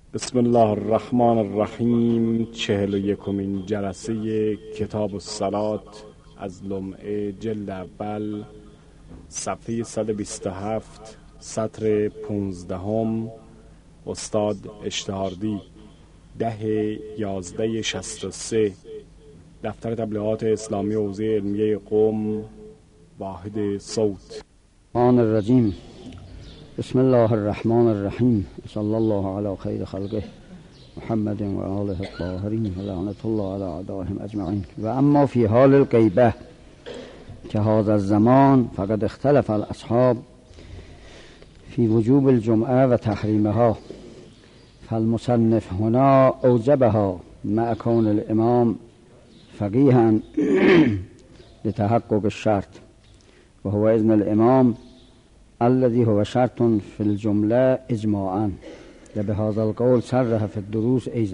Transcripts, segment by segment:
بسم الله الرحمن الرحیم. 41مین جلسه کتاب الصلات از لمعه جلد اول، صفحه 127، سطر 15. استاد اشتهاردی، 10/11/63. دفتر تبلیغات اسلامی حوزه علمیه قم، واحد صوت. الرحمن الرجیم. بسم الله الرحمن الرحیم. صلی الله علی خیر خلقه محمد و آله الطاهرین و لعنت الله علی اعدائهم اجمعین. و اما فی حال الغیبه که هذا الزمان فقد اختلف الاصحاب فی وجوب الجمعه و تحریمها، فالمصنف هنا اوجبها مع کون الامام فقیها لتحقق الشرط و هو اذن الامام الذي هو شرط في الجمله اجماعا و بهذا القول صرح في الدروس ایضا.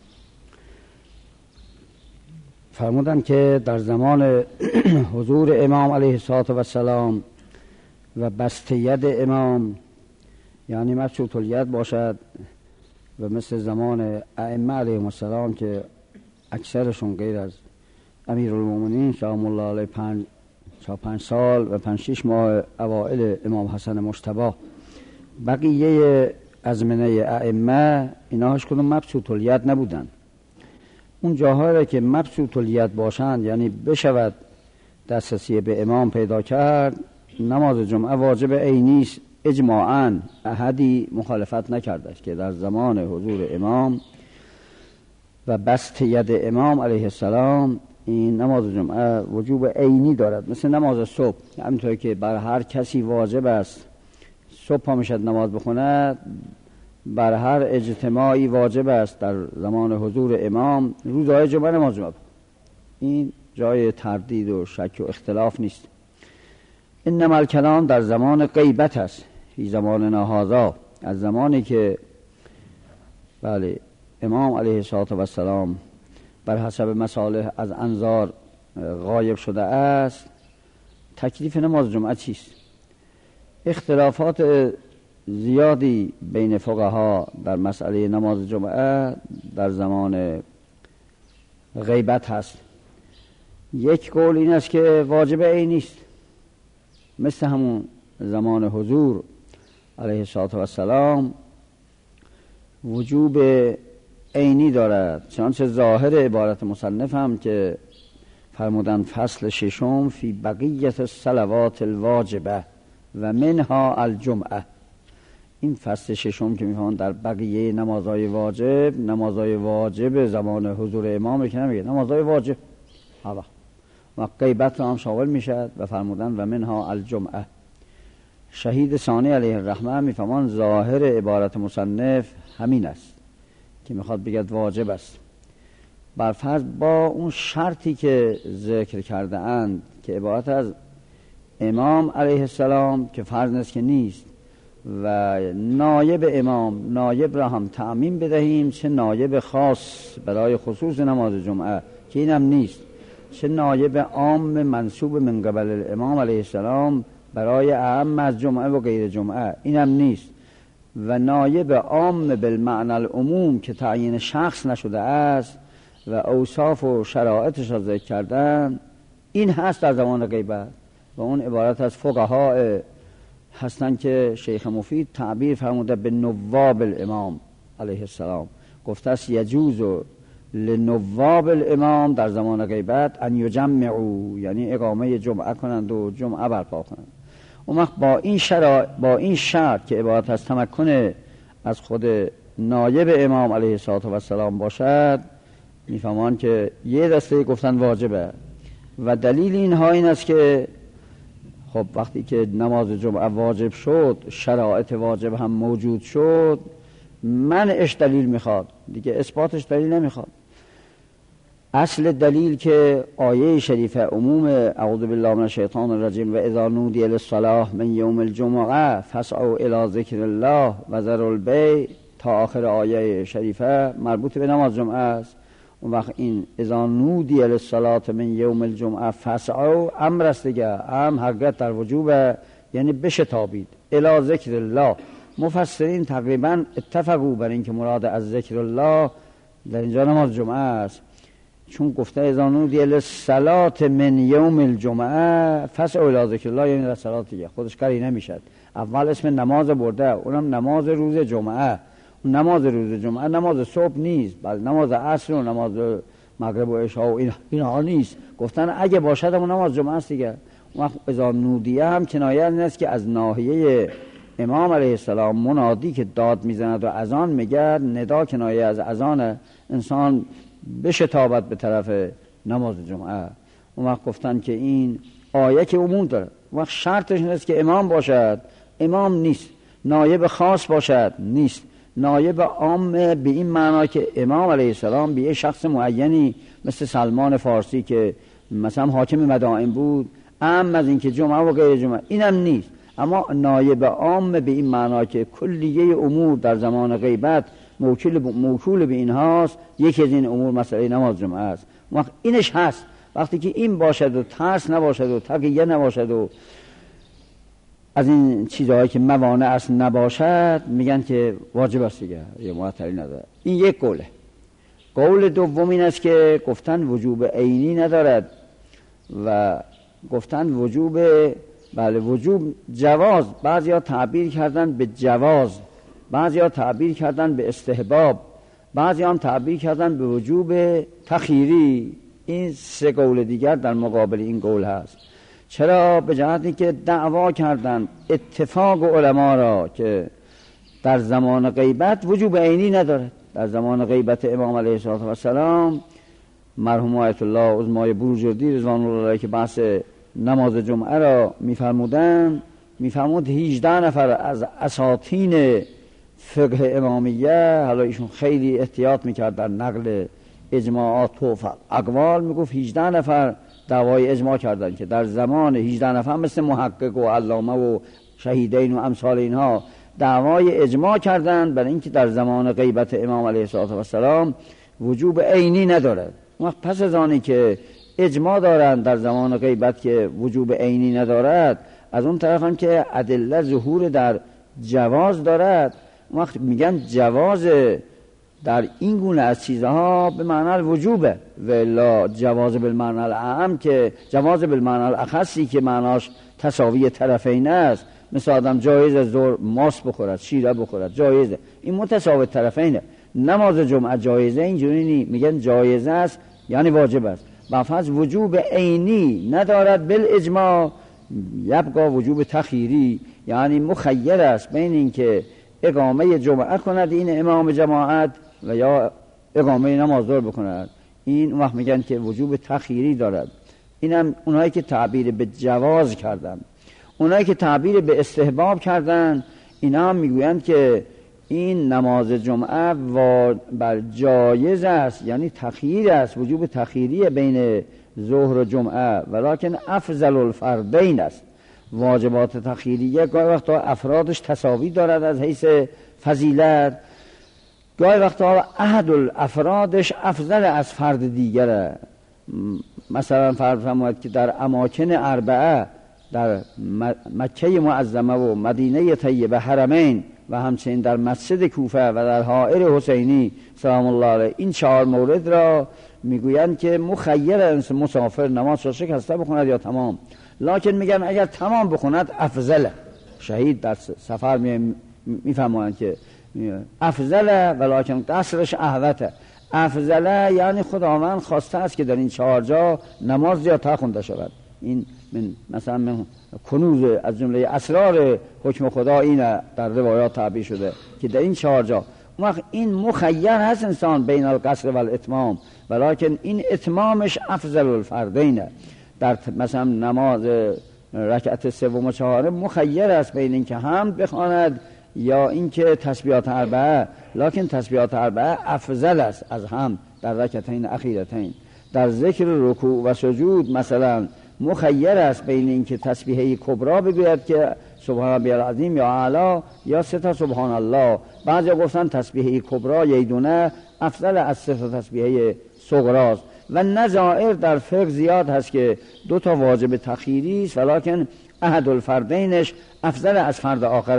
فرمودن که در زمان حضور امام علیه السلام و بسط ید امام، یعنی مبسوط الید باشد، و مثل زمان ائمه علیهم السلام که اکثرشون غیر از امیرالمومنین سلام الله علیه 5 سال و 5-6 ماه اوائل امام حسن مجتبی، بقیه ازمنه ائمه اینا هیچ کدوم مبسوط الید نبودن. اون جاهایی که مبسوط الید باشند، یعنی بشود دسترسی به امام پیدا کرد، نماز جمعه واجب عینی است. اجماعاً احدی مخالفت نکرده که در زمان حضور امام و بسط ید امام علیه السلام این نماز جمعه وجوب عینی دارد، مثل نماز صبح. همینطور که بر هر کسی واجب است صبح پا میشد نماز بخونه، بر هر اجتماعی واجب است در زمان حضور امام روزهای جمعه نماز جمعه. این جای تردید و شک و اختلاف نیست. انما الکلام در زمان غیبت است، فی زماننا هذا، از زمانی که بله امام علیه السلام بر حسب مصالح از انظار غایب شده است. تکلیف نماز جمعه چیست؟ اختلافات زیادی بین فقها در مسئله نماز جمعه در زمان غیبت هست. یک قول این است که واجب عینی است، مثل همون زمان حضور علیه السلام وجوب عینی دارد، چنانچه ظاهر عبارت مصنف هم که فرمودن فصل 6 فی بقیت الصلوات الواجبه و منها الجمعه. این فصل 6 که میفهمن در بقیه نمازهای واجب زمان حضور امام که نمیگه نمازهای واجب و غیبت هم شامل میشد و فرمودن و منها الجمعه. شهید ثانی علیه الرحمه میفهمن ظاهر عبارت مصنف همین است که میخواد بگید واجب است، برفرض با اون شرطی که ذکر کرده اند که عبارت از امام علیه السلام که فرض نیست که نیست، و نایب امام، نایب را هم تعمیم بدهیم، چه نایب خاص برای خصوص نماز جمعه که اینم نیست، چه نایب عام منصوب من قبل الامام علیه السلام برای اعم از جمعه و غیر جمعه اینم نیست، و نایب عام بالمعنی العموم که تعیین شخص نشده است و اوصاف و شرایطش را ذکر کردن، این هست در زمان غیبت. و اون عبارت از فقها هستند که شیخ مفید تعبیر فرموده به نواب الامام علیه السلام، گفته است یجوز لنواب الامام در زمان غیبت ان یجمعوا، یعنی اقامه جمعه کنند و جمعه برپا کنند. اون وقت با این شرط که عبارت از تمکن از خود نایب امام علیه السلام باشد، میفهمان که یه دسته گفتن واجبه. و دلیل اینها این است که خب وقتی که نماز جمعه واجب شد، شرایط واجب هم موجود شد، منعش دلیل میخواد دیگه، اثباتش دلیل نمیخواد. اصل دلیل که آیه شریفه عموم اعوذ بالله من الشیطان الرجیم و اذا نودی للصلاة من یوم الجمعه فاسعوا الی ذکر الله و ذروا البیع تا آخر آیه شریفه مربوط به نماز جمعه است. اون وقت این اذا نودی للصلاة من یوم الجمعه فاسعوا امر است دیگه، حقیقت در وجوب، یعنی بشتابید الی ذکر الله، مفسرین تقریبا اتفقوا بر این که مراد از ذکر الله در اینجا نماز جمعه است، چون گفته اذا نودی للصلاة من یوم الجمعه فاسعوا الی ذکر الله، یعنی در صلات دیگه خودش کاری نمیشد. اول اسم نماز برده، اونم نماز روز جمعه. نماز روز جمعه نماز صبح نیست، بل نماز عصر و نماز مغرب و عشا و اینها نیست. گفتن اگه باشد اون نماز جمعه است دیگه. وقت اذا نودیه هم کنایه است که از ناحیه امام علیه السلام منادی که داد میزند و اذان میگه، ندا کنایه از اذان انسان بشتابت به طرف نماز جمعه. اون وقت گفتن که این آیه که عموم داره، وقت شرطش نیست که امام باشد، امام نیست. نایب خاص باشد، نیست. نایب عام به این معنا که امام علیه السلام به یه شخص معینی مثل سلمان فارسی که مثلا حاکم مدائن بود، اما از این که جمعه و غیر جمعه، اینم نیست. اما نایب عام به این معنا که کلیه امور در زمان غیبت موکول به این هاست. یکی از این امور مسئله نماز جمعه است. وقت اینش هست. وقتی که این باشد و ترس نباشد و تقیه نباشد و از این چیزهایی که موانع است نباشد، میگن که واجب است دیگه، یه معطلی نداره. این یک قوله. قول دوم این است که گفتن وجوب عینی ندارد و گفتن وجوب، بله وجوب جواز. بعضیا تعبیر کردن به جواز، بعضیا تعبیر کردن به استحباب، بعضیا هم تعبیر کردن به وجوب تخییری. این سه قول دیگر در مقابل این قول هست. چرا؟ به جهتی که دعوا کردن اتفاق علما را که در زمان غیبت وجوب عینی ندارد. در زمان غیبت امام علیه السلام مرحوم آیت الله عظمای بروجردی رضوان الله علیه که بحث نماز جمعه را میفرمود 18 نفر از اساطین فقه امامیه، حالا ایشون خیلی احتیاط میکرد در نقل اجماعات و اقوال، میگفت 18 نفر دعوای اجماع کردن که در زمان 18 نفر مثل محقق و علامه و شهیدین و امثال اینها دعوای اجماع کردن برای اینکه در زمان غیبت امام علیه السلام وجوب عینی ندارد. وقت پس از آنی که اجماع دارن در زمان غیبت که وجوب عینی ندارد، از اون طرف هم که ادله ظهور در جواز دارد، وقت میگن جواز در این گونه از چیزها به معنی الوجوبه و الا جواز بالمعنی الاعم که جواز بالمعنی الاخصی که معناش تساوی طرفین است. مثل آدم جایز از ظهر ماست بخورد، شیره بخورد، جایزه. این متساوی طرفینه. نماز جمعه جایزه اینجوری نی، میگن جایزه است یعنی واجب است. بفرض وجوب عینی ندارد بالاجماع، یبقى وجوب تخییری، یعنی مخیر است بین این که اقامه جمعه کند این امام جماعت و یا اقامه نماز ظهر بکند. این وقت میگن که وجوب تخییری دارد. اینم اونایی که تعبیر به جواز کردن. اونایی که تعبیر به استحباب کردن، اینا هم میگویند که این نماز جمعه بر جایز است، یعنی تخییر است، وجوب تخییری بین ظهر و جمعه، ولکن افضل الفردین است. واجبات تخییریه گاهی وقتا افرادش تساوی دارد از حیث فضیلت، گاهی وقتا احد الافرادش افضل از فرد دیگره. مثلا فرض فرمایید که در اماکن اربعه، در مکه معظمه و مدینه طیبه حرمین و همچنین در مسجد کوفه و در حائر حسینی سلام الله علیه، این 4 مورد را میگویند که مخیر انسان مسافر نماز را شکسته بخوند یا تمام. لکن میگن اگر تمام بخوند افضله. شهید در سفر میفهمند که افضله ولکن قصرش احوته. افضله یعنی خداوند خواسته است که در این 4 جا نماز زیادتر خونده شود. این مثلا من کنوز از جمله اسرار حکم خدا اینه در روایات تعبیر شده که در این 4 جا وقت این مخیر هست انسان بین القصر و الاتمام، ولکن این اتمامش افضل الفردینه. در مثلا نماز رکعت 3 و 4 مخیر است بین این که حمد بخواند یا اینکه تسبیحات 4، لکن تسبیحات 4 افضل است از حمد در رکعتین اخیرتین. در ذکر رکوع و سجود مثلا مخیر است بین این که تسبیحه کبرا بگوید که سبحان ربی العظیم یا اعلی یا 3 سبحان الله. بعضی گفتن تسبیحه کبرا ییدونه افضل از 3 تسبیحه صغراست. و نظائر در فقه زیاد هست که 2 واجب تخییری است ولکن احد الفردینش افضل از فرد آخره.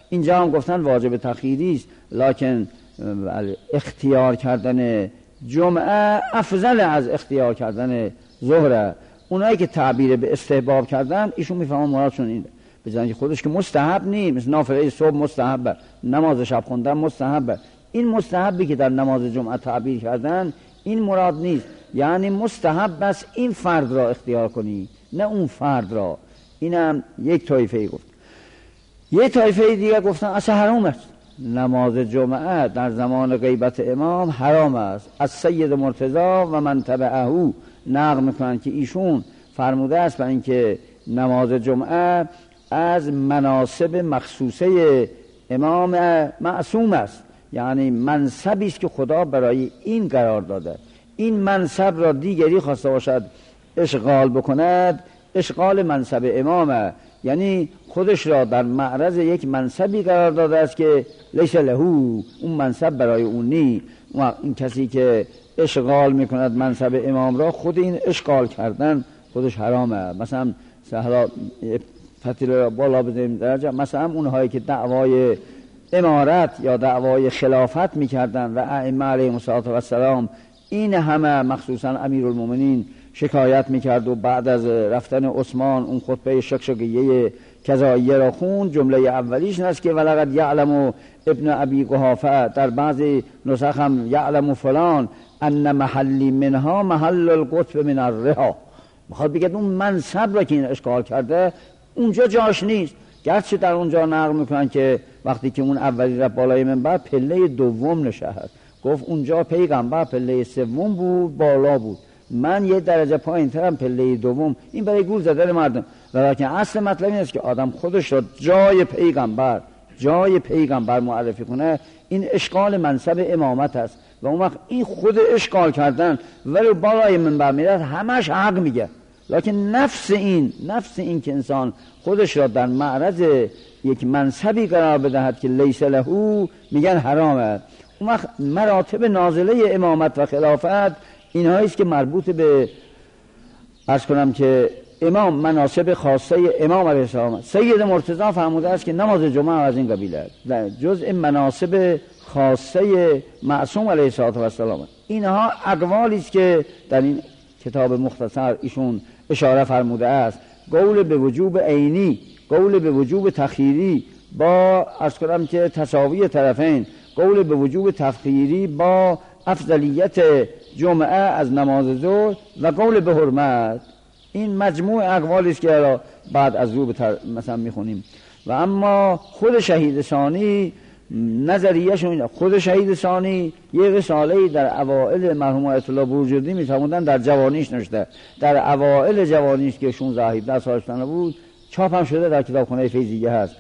اینجا هم گفتن واجب تخییری است، لکن اختیار کردن جمعه افضل از اختیار کردن ظهر. اونایی که تعبیر به استحباب کردن ایشون میفهمن مرادشون اینه، بزنن که خودش که مستحب نیست، مثل نافله صبح مستحبه، نماز شب خوندن مستحبه. این مستحبی که در نماز جمعه تعبیر کردن این مراد نیست، یعنی مستحب بس این فرد را اختیار کنی نه اون فرد را. اینم یک طایفه گفت. یک طایفه دیگه گفتن اصلا حرام است، نماز جمعه در زمان غیبت امام حرام است. از سید مرتضی و من تبعه نقل میکنن که ایشون فرموده است برای اینکه نماز جمعه از مناسب مخصوصه امام معصوم است، یعنی منصبی است که خدا برای این قرار داده. این منصب را دیگری خواسته باشد اشغال بکند، اشغال منصب امامه، یعنی خودش را در معرض یک منصبی قرار داده است که لیس له، اون منصب برای اون نی. این کسی که اشغال میکند منصب امام را، خود این اشغال کردن خودش حرامه. مثلا سهلا فتیل را بالا بزنیم درجه، مثلا اونهایی که دعوای امارت یا دعوای خلافت میکردن و ائمه علیهم السلام این همه مخصوصا امیرالمومنین شکایت میکرد و بعد از رفتن عثمان اون خطبه شکشکیه کذاییه را خون. جمله اولیش این است که ولقد یعلم ابن ابی قحافه، در بعضی نسخ هم یعلم فلان ان محلی منها محل القطب من الرها. میخواد بگه اون منصب را که این اشغال کرده اونجا جاش نیست، گرچه در اونجا نقل میکنن که وقتی که اون اولی را بالای منبر پله دوم نشست، گفت اونجا پیغمبر پله سوم بود بالا بود، من یه درجه پایین ترم پله دوم. این برای گول زدن مردم، ولیکن اصل مطلب این است که آدم خودش را جای پیغمبر معرفی کنه، این اشغال منصب امامت است و اون وقت این خود اشغال کردن ولی بالای منبر میرد همش حق میگه. لکن نفس این که انسان خودش را در معرض یک منصبی قرار بدهد که لیس له، میگن حرامه. اون وقت مراتب نازله امامت و خلافت اینهایی است که مربوط به عرض کنم که امام، مناسب خاصه امام علیه السلام. سید مرتضی فرموده است که نماز جمعه از این قبیله است، جزء مناسب خاصه معصوم علیه السلام. اینها اقوالی است که در این کتاب مختصر ایشون اشاره فرموده است. قول به وجوب عینی، قول به وجوب تخییری با عرض کنم که تساوی طرفین، قول به وجوب تخییری با افضلیت جمعه از نماز ظهر و قول به حرمت. این مجموع اقوالی است که بعد از رو مثلا میخونیم. و اما خود شهید ثانی نظریه شون، خود شهید ثانی یه رساله‌ای در اوائل مرحوم آیت الله بروجردی میفرمودن در جوانیش نوشته، در اوائل جوانیش که 16-17 سالش بود، چاپ هم شده در کتابخانه فیضیه هست.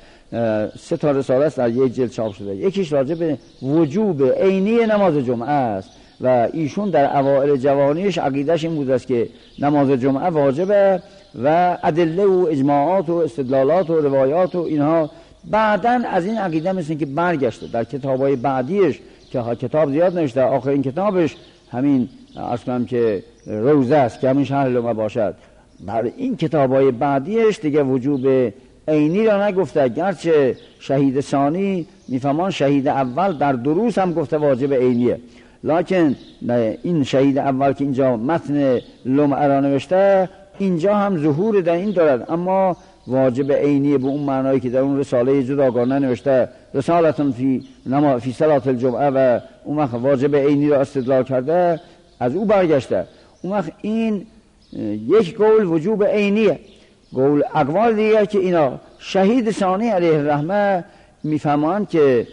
3 تا رساله است در یک جلد چاپ شده. یکیش راجع به وجوب عینی نماز جمعه است و ایشون در اوائل جوانیش عقیدش این بود است که نماز جمعه واجبه و ادله و اجماعات و استدلالات و روایات و اینها. بعدن از این عقیده مثل که برگشته در کتابای بعدیش که کتاب زیاد نوشته، آخرین کتابش همین عرض کنم که روزه است که همین شرح لمعه باشد. برای این کتابای بعدیش دیگه وجوب عینی را نگفته، گرچه شهید ثانی میفهمان شهید اول در دروس هم گفته واجب عینیه، لکن این شهید اول که اینجا متن لمعه را نوشته اینجا هم ظهور در این دارد، اما واجب عینی به اون معنایی که در اون رساله جداگانه نوشته رسالتون فی صلات الجمعه و اون وقت واجب عینی را استدلال کرده، از او برگشته. اون وقت این یک قول وجوب عینیه. قول اقوال دیگه که اینا شهید ثانی علیه الرحمه میفهمان که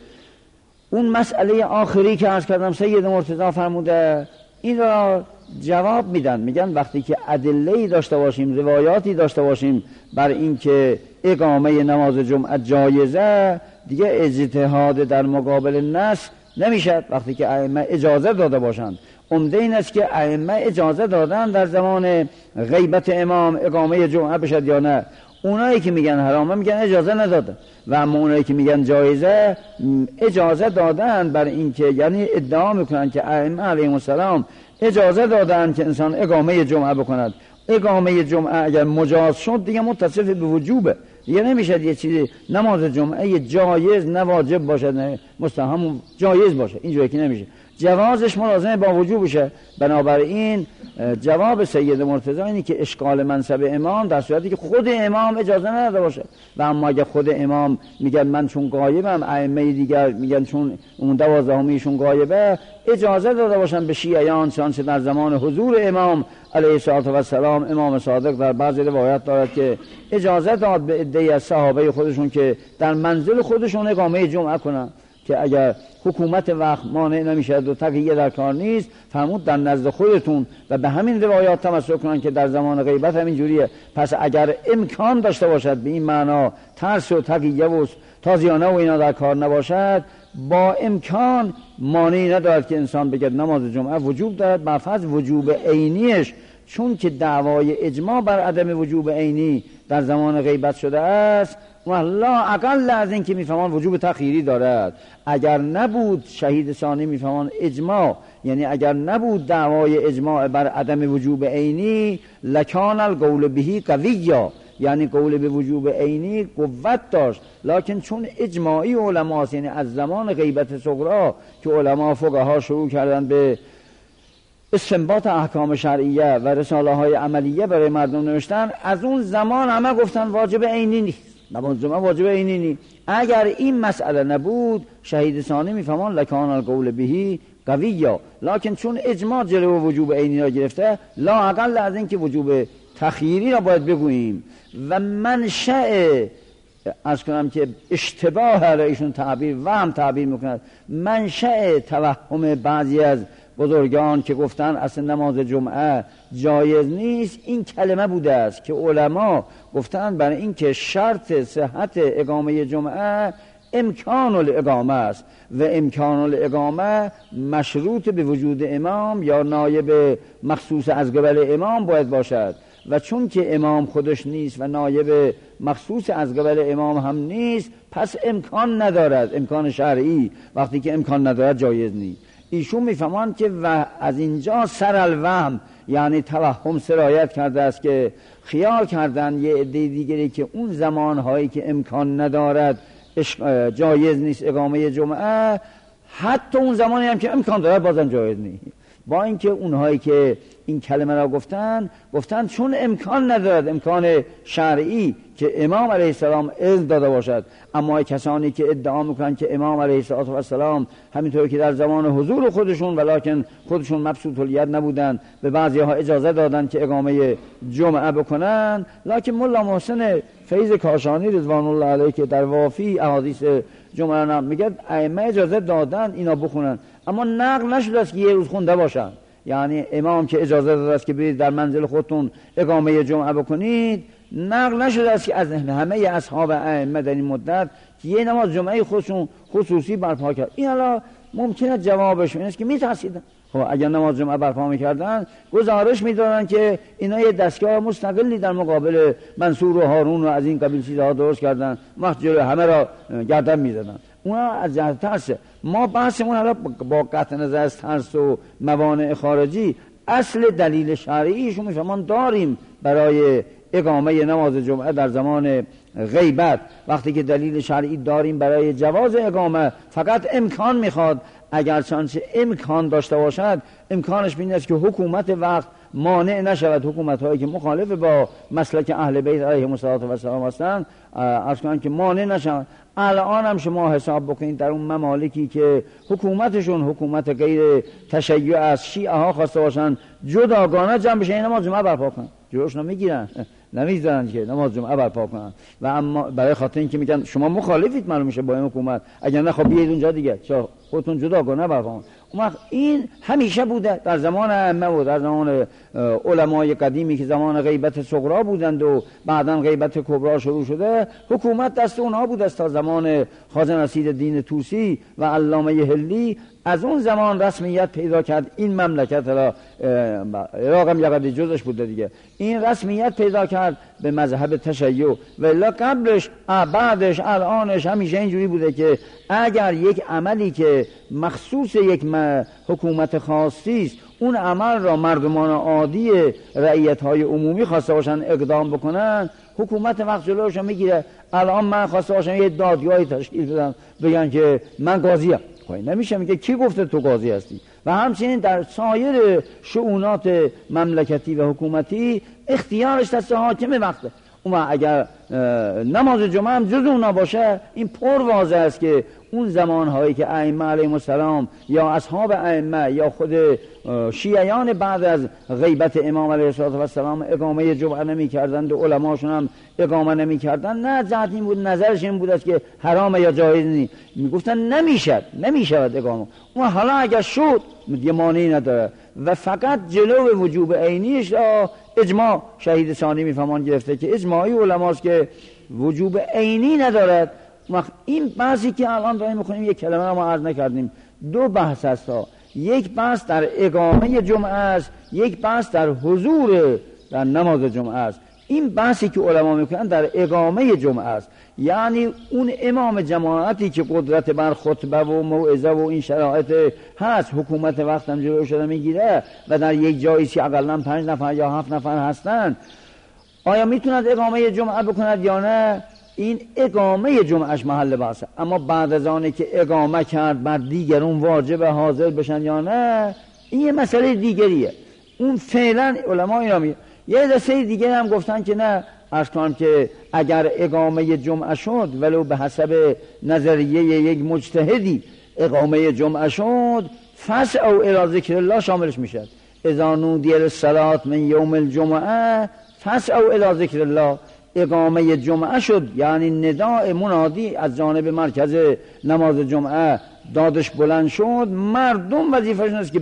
اون مسئله آخری که عرض کردم سید مرتضی فرموده این را جواب میدن، میگن وقتی که ادله‌ای داشته باشیم، روایاتی داشته باشیم بر این که اقامه نماز جمعه جایزه، دیگه اجتهاد در مقابل نص نمیشد. وقتی که ائمه اجازه داده باشند، عمده این است که ائمه اجازه دادن در زمان غیبت امام اقامه جمعه بشد یا نه. اونایی که میگن حرامه میگن اجازه ندادن و اما اونایی که میگن جایزه اجازه دادن بر این که، یعنی ادعا میکنن که ائمه علیهم السلام اجازه دادن که انسان اقامه جمعه بکند. اقامه جمعه اگر مجاز شد دیگه متصف به وجوبه، دیگه نمیشه یه چیزی نماز جمعه جایز نه واجب باشه نه مستحب، جایز باشه، اینجوری که نمیشه. جوازش ملازم با وجوب بشه. بنابراین جواب سید مرتضی اینه که اشکال منصب امام در صورتی که خود امام اجازه نداده باشه. و اما اگه خود امام میگن من چون غایبم، ائمه دیگر میگن چون اون 12میشون غایبه، اجازه داده باشن به شیعیان، چنانچه در زمان حضور امام علیه السلام امام صادق در بعضی روایات دارد که اجازه داد به عده‌ای از صحابه خودشون که در منزل خودشون اقامه جمعه کنن، که اگر حکومت وقت مانع نمیشد و تقیه در کار نیست، فرمود در نزد خودتون و به همین روایات تمسک کنن که در زمان غیبت همین جوریه. پس اگر امکان داشته باشد به این معنا ترس و تقیه و تازیانه و اینا در کار نباشد، با امکان مانعی ندارد که انسان بگه نماز جمعه وجوب دارد، برفض وجوب عینیش، چون که دعوای اجماع بر عدم وجوب عینی در زمان غیبت شده است و لا اقل از این که میفهمان وجوب تخییری دارد. اگر نبود شهید ثانی میفهمان اجماع، یعنی اگر نبود دعوای اجماع بر عدم وجوب عینی، لکان القول بهی قویا، یعنی قول به وجوب عینی قوت داشت. لکن چون اجماعی علماست، یعنی از زمان غیبت صغرا که علما فقها شروع کردن به استنباط احکام شرعیه و رساله های عملیه برای مردم نوشتن، از اون زمان همه گفتن واجب عینی نیست، نماز جمعه واجب عینی نیست. اگر این مسئله نبود شهید ثانی میفهمان لکان القول بهی قویا، لکن چون اجماع جلو وجوب عینی را گرفته، لا اقل از این که وجوب تخییری را باید بگوییم. و منشأ از کنم که اشتباه را ایشون تعبیر و هم تعبیر میکند، منشأ توهم بعضی از بزرگان که گفتن اصلا نماز جمعه جایز نیست این کلمه بوده است که علما گفتن برای این که شرط صحت اقامه جمعه امکان الاقامه است و امکان الاقامه مشروط به وجود امام یا نایب مخصوص از قبل امام باید باشد. و چون که امام خودش نیست و نایب مخصوص از قبل امام هم نیست، پس امکان ندارد، امکان شرعی وقتی که امکان ندارد جایز نیست. ایشون میفهمان که و از اینجا سر الوهم یعنی توهم سرایت کرده است که خیال کردن یه عده دیگری که اون زمانهایی که امکان ندارد جایز نیست اقامه جمعه، حتی اون زمانی هم که امکان دارد بازم جایز نیست. با اینکه اونهایی که این کلمه را گفتن چون امکان ندارد، امکان شرعی که امام علیه السلام اذن داده باشد. اما کسانی که ادعا میکنن که امام علیه السلام همینطور که در زمان حضور خودشون ولکن خودشون مبسوط الید نبودن، به بعضی ها اجازه دادن که اقامه جمعه بکنن، لکن مولا محسن فیض کاشانی رضوان الله علیه که در وافی احادیث جمعه نام میگه ائمه اجازه دادن اینا بخونن، اما نقل نشده است که یه روز خونده باشن. یعنی امام که اجازه داده است که برید در منزل خودتون اقامه جمعه بکنید، نقل نشده است که از همه اصحاب ائمه در این مدت که یه نماز جمعه خودشون خصوصی برپا کرد. این حالا ممکنه جوابش این است که میترسیدن. خب اگر نماز جمعه برپا میکردن گزارش میدادن که اینا یه دستگاه مستقلی در مقابل منصور و هارون و از این قبیل چیزها درست کردن، مسجد همه را گردن میزدن. اونا از جهت ترس. ما بحثمون حالا با قطع نظر از ترس و موانع خارجی، اصل دلیل شرعیشون میفهمان داریم برای اقامه نماز جمعه در زمان غیبت. وقتی که دلیل شرعی داریم برای جواز اقامه، فقط امکان میخواد. اگر چنانچه امکان داشته باشد، امکانش این است که حکومت وقت مانع نشود، حکومت هایی که مخالف با مسلک اهل بیت علیهم السلام هستند عرض کنن که مانع نشود. الان هم شما حساب بکنید در اون ممالکی که حکومتشون حکومت غیر تشیع از شیعه ها خواسته باشن جداگانه جمع بشن نماز جمعه برپا کنن، جلوشون میگیرن، نمیذارن که نماز جمعه برپا کنن. و اما برای خاطر اینکه میگن شما مخالفید معلوم میشه با این حکومت، اگر نه خب بیاید اونجا دیگه چرا خودتون جداگانه برپا کنید. این همیشه بوده در زمان ائمه و در زمان علمای قدیمی که زمان غیبت صغرا بودند و بعداً غیبت کبرا شروع شده، حکومت دست اونها بود تا زمان خواجه نصیرالدین طوسی و علامه حلی. از اون زمان رسمیت پیدا کرد این مملکت، را عراق هم یقدر جزش بوده دیگه، این رسمیت پیدا کرد به مذهب تشیع. ولی قبلش بعدش الانش همیشه اینجوری بوده که اگر یک عملی که که مخصوص یک حکومت خاصی است، اون عمل را مردمان عادی رعیت‌های عمومی خواسته باشن اقدام بکنن، حکومت وقت جلوشو میگیره. الان من خواسته باشم یه دادگاهی تشکیل بدم بگن که من قاضیم، خب نمیشه. میگه کی گفته تو قاضی هستی؟ و همچنین در سایر شؤونات مملکتی و حکومتی اختیارش دست حاکم وقته. اون اگر نماز جمعه هم جز اونا باشه، این پر واضح است که اون زمانهایی که ائمه علیهم السلام یا اصحاب ائمه یا خود شیعیان بعد از غیبت امام علیه السلام اقامه جمعه نمی کردند و علماشون هم اقامه نمی کردند، نه جهت این بود، نظرش این بود است که حرام یا جایز نیست، میگفتن نمیشود اقامه. اون حالا اگر شد یه مانعی نداره و فقط جلو وجوب عینیش را اجماع شهید ثانی میفهمان گرفته که اجماعی علماست که وجوب عینی ندارد. این بحثی که الان داریم می‌خونیم یک کلمه رو ما عرض نکردیم، دو بحث هست ها. یک بحث در اقامه جمعه است، یک بحث در حضور در نماز جمعه است. این بحثی که علما میکنن در اقامه جمعه است، یعنی اون امام جماعتی که قدرت بر خطبه و موعظه و این شرایط هست، حکومت وقت هم جلوش شده میگیره و در یک جایی که اقلا 5 نفر یا 7 نفر هستن، آیا میتوند اقامه جمعه بکند یا نه؟ این اقامه جمعهش محل بحثه. اما بعد از آنه که اقامه کرد بر دیگرون واجب حاضر بشن یا نه، این یه مسئله دیگریه. اون فعلا علما اینا میگه. یه دسته دیگه هم گفتن که نه، عرض کنم که اگر اقامه جمعه شد ولو به حسب نظریه یک مجتهدی اقامه جمعه شد، فسعوا الی ذکر الله شاملش میشد. اذا نودی للصلاة من یوم الجمعه فسعوا الی ذکر الله. اقامه جمعه شد یعنی نداء منادی از جانب مرکز نماز جمعه دادش بلند شد، مردم وظیفه‌شون است که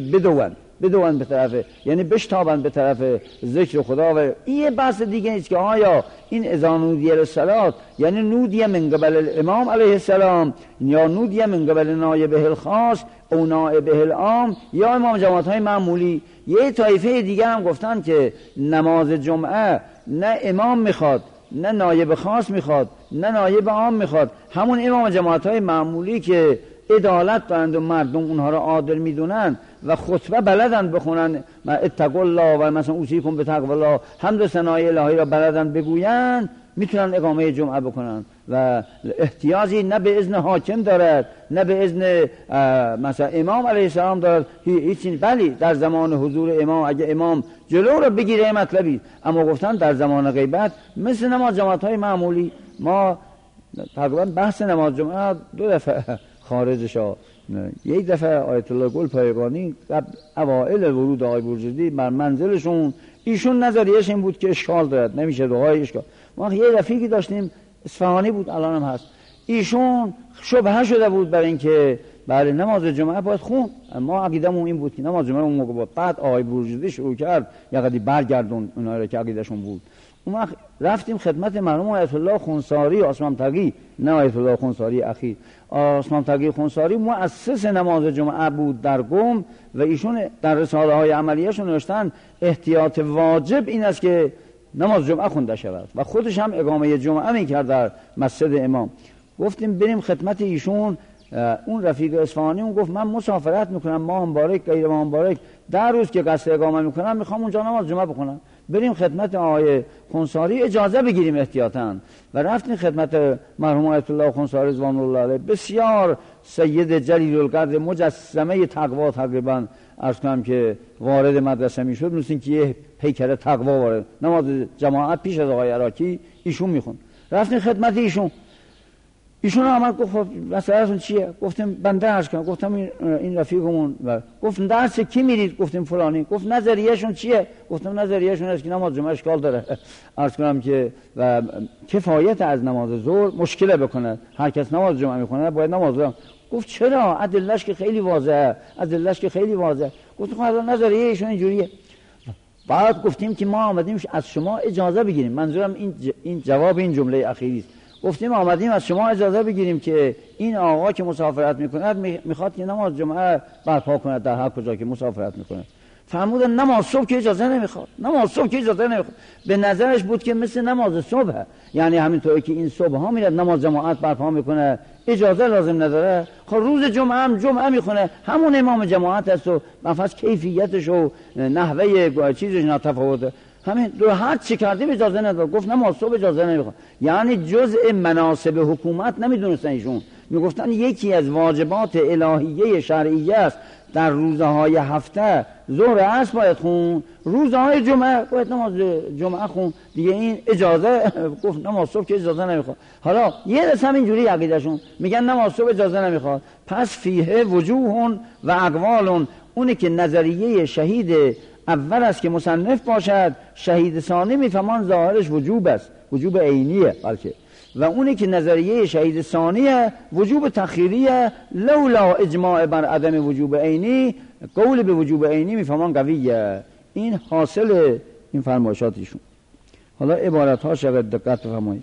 بدون به طرف، یعنی بشتابند به طرف ذکر خدا. و این بحث دیگه است که آیا این اذا نودی للصلاة یعنی نودی من قبل الامام علیه السلام یا نودی من قبل نایبه الخاص او نایبه العام یا امام جماعت های معمولی. یه طایفه دیگه هم گفتن که نماز جمعه نه امام میخواد، نه نایب خاص میخواد، نه نایب عام میخواد، همون امام جماعت های معمولی که عدالت دارند و مردم اونها را عادل میدونن و خطبه بلدن بخونن، اتقوا الله و مثلا اوصیکم بتقوا الله، حمد و ثنای الهی را بلدن بگوین، میتونن اقامه جمعه بکنن و احتیاجی نه به اذن حاکم دارد نه به اذن مثلا امام علیه السلام دارد هیچ. بلی در زمان حضور امام اگه امام جلو رو بگیره مطلبی، اما گفتن در زمان غیبت مثل نماز جماعت های معمولی. ما تقریبا بحث نماز جمعه 2 دفعه خارجش ها، یک دفعه آیت الله گل پایگانی اوائل ورود آقای بورجردی بر منزلشون، ایشون نظریهش این بود که اشکال دارد، نمیشه دعای اشکال. ما یه رفیقی داشتیم اصفهانی بود الان هم هست، ایشون شبهه شده بود برای اینکه برای نماز جمعه باید خون. ما عقیدمون این بود که نماز جمعه اون موقع بود. بعد آقای بورجردی شروع کرد یا قدی برگردون اونها رو که عقیدشون بود. اون وقت رفتیم خدمت مرحوم آیت الله خونساری عثمان تقی، نه آیت الله خونساری اخیر، عثمان تقی خونساری مؤسس نماز جمعه بود در قم و ایشون در رساله های عملیه‌شون نوشتن احتیاط واجب این است که نماز جمعه خونده شود و خودش هم اقامه جمعه میکرد در مسجد امام. گفتیم بریم خدمت ایشون. اون رفیق اصفهانی اون گفت من مسافرت میکنم، ماه مبارک غیر ماه مبارک 10 روز که قصد اقامه میکنم میخوام اونجا نماز جمعه بخونم، بریم خدمت آقای خونساری اجازه بگیریم احتیاطاً. و رفتیم خدمت مرحوم آیت الله خونساری رضوان الله علیه، بسیار سید جلیل القدر، مجسمه تقوا تقریبا عرض کنم که وارد مدرسه میشد، مثل اینکه یه پیکر تقوا وارد. نماز جماعت پیش از آقای عراقی ایشون میخوند. رفتیم خدمت ایشون آمد گفت مسئله‌تون چیه؟ گفتیم بنده عرض کنم، گفتم این رفیقمون و گفت درس کی میرید؟ گفتیم فلانی. گفت نظریه‌شون چیه؟ گفتم نظریه‌شون است که نماز جمعه اشکال داره، عرض کنم که و کفایت از نماز ظهر مشکل بکنه، هر کس نماز جمعه میخونه باید نماز ظهر. گفت چرا؟ ادله‌اش که خیلی واضحه، گفت خب نظریه ایشون اینجوریه. بعد گفتیم که ما آمدیم از شما اجازه بگیریم، منظورم این جواب این جمله اخیری است. گفتیم آمدیم از شما اجازه بگیریم که این آقا که مسافرت میکند میخواد که نماز جمعه برپا کند در هر کجا که مسافرت میکند. فرمودن نماز صبح که اجازه نمیخواد، نماز صبح که اجازه نمیخواد. به نظرش بود که مثل نماز صبح، یعنی همینطوری که این صبح ها میرد نماز جماعت برپا میکنه اجازه لازم نداره، خب روز جمعه هم جمعه میخونه همون امام جماعت است و نفس کیفیتش و نحوه چیزش ناتفاوته، همین دو هر چی کردیم اجازه نداره. گفت نماز صبح اجازه نمیخواد، یعنی جزء مناسب حکومت نمیدونستن ایشون، میگفتن یکی از واجبات الهیه شرعیه است در روزهای هفته ظهر عصر باید خون، روزهای جمعه باید نماز جمعه خون دیگه. این اجازه گفت نماز صبح که اجازه نمیخواد. حالا یه دست هم اینجوری عقیدهشون میگن نماز صبح اجازه نمیخواد، پس فیه وجوه و اقوال، اونی که نظریه شهید اول است که مصنف باشد، شهید ثانی میفهمان ظاهرش وجوب است، وجوب عینیه بلکه، و اونی که نظریه شهید ثانیه وجوب تخیریه، لولا اجماع بر عدم وجوب عینی قول به وجوب عینی میفهمان قویه. این حاصل این فرمایشاتشون. حالا عبارت ها شاید دقت بفرمایید.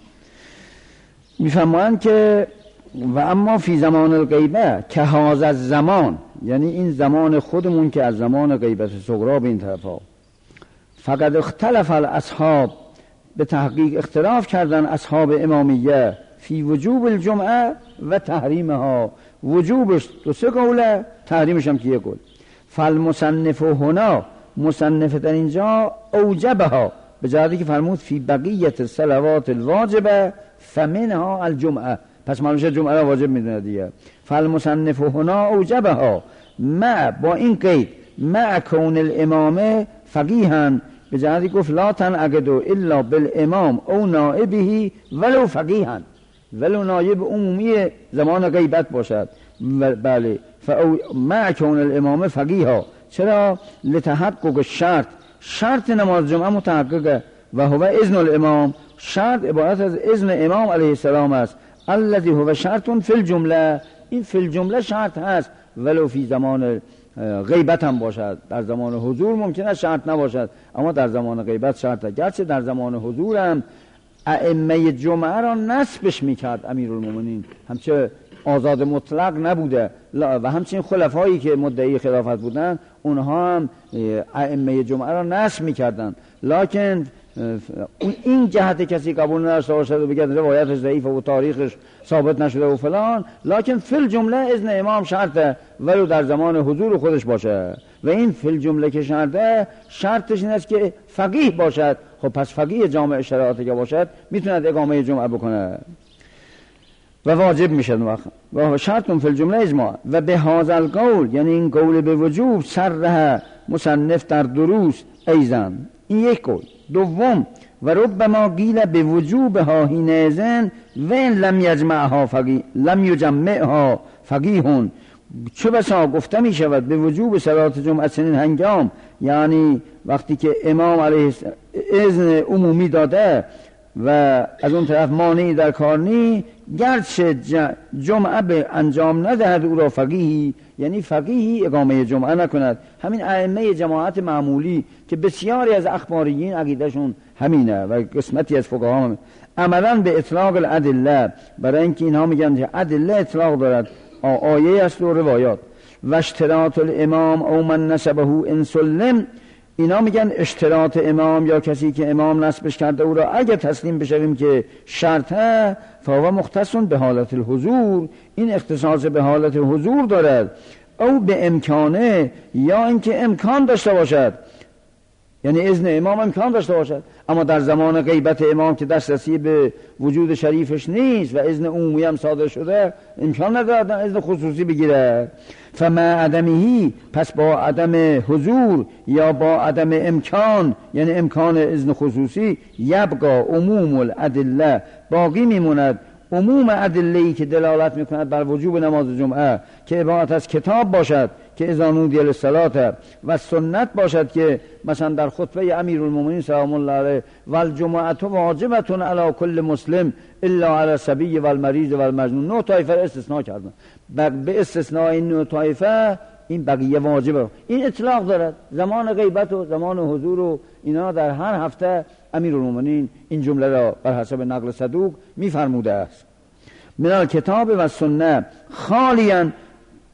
میفهمان که و اما فی زمان الغیبه که هذا الزمان، یعنی این زمان خودمون که از زمان غیبت صغرا به این طرفا، فقد اختلف الاصحاب، به تحقیق اختلاف کردن اصحاب امامیه فی وجوب الجمعه و تحریمها، وجوبش دو سه قوله، تحریمش هم که یک قول. فالمصنف هنا، مصنف در اینجا اوجبها، به جهتی که فرمود فی بقیت الصلوات الواجبه فمنها الجمعه، پس معلومش جمعه را واجب میدونه دیگه. فالمصنف هنا اوجبها مع، با این قید، مع کون الامامه فقیها، به جهتی گفت لا تنعقد الا بالامام او نائبه ولو فقیها، ولو نائب عمومی زمان غیبت باشد. بله، مع کون الامامه فقیها، چرا؟ لتحقق شرط نماز جمعه متحققه، و هو اذن الامام، شرط عبارت از اذن امام علیه السلام است، الذي هو شرط فی الجمله، این فی الجمله شرط هست، ولو فی زمان غیبت هم باشد، در زمان حضور ممکنه شرط نباشد اما در زمان غیبت شرط، گرچه در زمان حضور هم ائمه جمعه را نسبش میکرد امیرالمومنین، همچه آزاد مطلق نبوده، و همچنین خلفایی که مدعی خلافت بودن اونها هم ائمه جمعه را نسب میکردن، لکن این جهت کسی قبول نداشته باشد و بگه روایتش ضعیفه و تاریخش ثابت نشده و فلان، لکن فی الجمله اذن امام شرطه ولو در زمان حضور خودش باشه، و این فی الجمله که شرطه، شرطش این است که فقیه باشد. خب پس فقیه جامع شرایطی که باشد میتوند اقامه جمعه بکنه و واجب میشد و شرط فی الجمله اجماع. و به هذا القول، یعنی این قول به وجوب، صرح مصنف در دروس ایضا، این یک قول. دوم، و ربما قیل به وجوبها حینئذ و ان لم یجمعها فقیه، چه بسا گفته می شود به وجوب صلات جمعه چنین هنگام، یعنی وقتی که امام علیه اذن عمومی داده و از اون طرف مانعی در کار نی، گرچه جمعه به انجام ندهد او را فقیهی، یعنی فقیهی اقامه جمعه نکند. همین ائمه جماعت معمولی که بسیاری از اخباریین عقیدهشون همینه و قسمتی از فقها عملا به اطلاق الادله، برای اینکه اینها میگن که ادله اطلاق دارد، آیه است و روایات. و اشتراط الامام او من نسبه ان سلم، اینا میگن اشتراط امام یا کسی که امام نسبش کرده او را اگه تسلیم بشویم که شرطه، فهو مختص به حالت الحضور، این اختصاص به حالت حضور دارد، او به امکانه، یا اینکه امکان داشته باشد، یعنی اذن امام امکان داشته باشد، اما در زمان غیبت امام که دسترسی به وجود شریفش نیست و اذن عمومی هم صادر شده، امکان ندارد اذن خصوصی بگیره. فما عدمهی، پس با عدم حضور یا با عدم امکان، یعنی امکان اذن خصوصی، یبقا عموم الادله، باقی میموند عموم ادله‌ای که دلالت میکند بر وجوب نماز جمعه، که عبارت از کتاب باشد که اذا نودی للصلاة، و سنت باشد که مثلا در خطبه امیرالمومنین سلام الله علیه و الجمعه واجبه علی کل مسلم الا علی الصبی و المریض و المجنون، 9 طایفه استثناء کردن، به استثناء این 9 طایفه این بقیه واجبه. این اطلاق دارد، زمان غیبت و زمان حضور و اینا در هر هفته امیرالمومنین این جمله را بر حسب نقل صدوق میفرموده است. من الکتاب و سنت خالیا،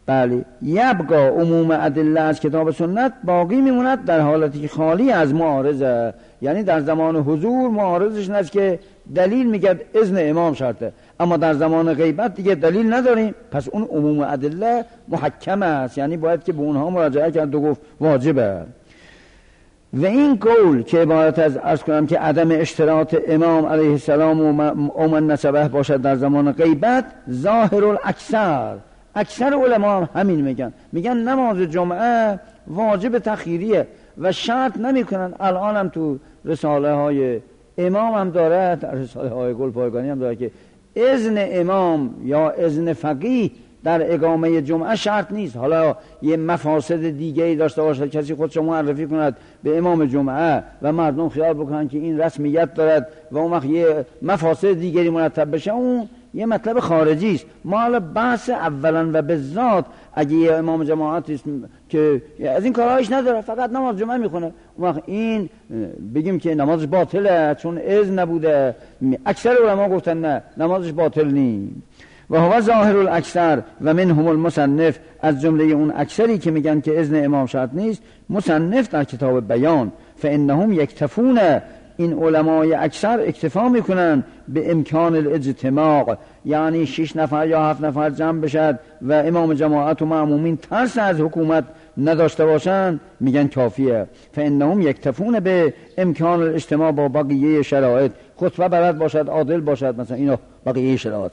بله، یبقا عموم ادله از کتاب سنت باقی میموند در حالتی که خالی از معارضه، یعنی در زمان حضور معارضش این است که دلیل میگه اذن امام شرطه، اما در زمان غیبت دیگه دلیل نداریم، پس اون عموم ادله محکم است، یعنی باید که به اونها مراجعه کرد و گفت واجبه. و این قول که عبارت از عرض کنم که عدم اشتراط امام علیه السلام و من نسبه باشد در زمان غیبت، ظاهر الاکثر، اکثر علما هم همین میگن نماز جمعه واجب تخیریه و شرط نمی کنن. الان هم تو رساله های امام هم داره، در رساله های گلپایگانی هم داره که اذن امام یا اذن فقیه در اقامه جمعه شرط نیست. حالا یه مفاسد دیگه‌ای داشته باشد، کسی خودش معرفی کند به امام جمعه و مردم خیال بکنن که این رسمیت دارد و اون وقت یه مفاسد دیگری مرتب بشه، اون یه مطلب خارجی است. ما حالا بحث اولا و به ذات اگه یه امام جماعتی است که از این کارهایش نداره، فقط نماز جمعه میخونه، اون وقت این بگیم که نمازش باطله چون اذن نبوده. اکثر علما گفتن نه، نمازش باطل نیست. و هو ظاهر الاکثر و منهم المصنف، از جمله اون اکثری که میگن که اذن امام شرط نیست، مصنف در کتاب بیان، فانهم یکتفون، این علمای اکثر اکتفا میکنن به امکان الاجتماع، یعنی 6 نفر یا 7 نفر جمع بشد و امام جماعت و مأمومین ترس از حکومت نداشته باشن، میگن کافیه. فانهم یکتفون به امکان الاجتماع با بقیه شرایط، خطبه بلد باشد، عادل باشد، مثلا اینا بقیه شرایط.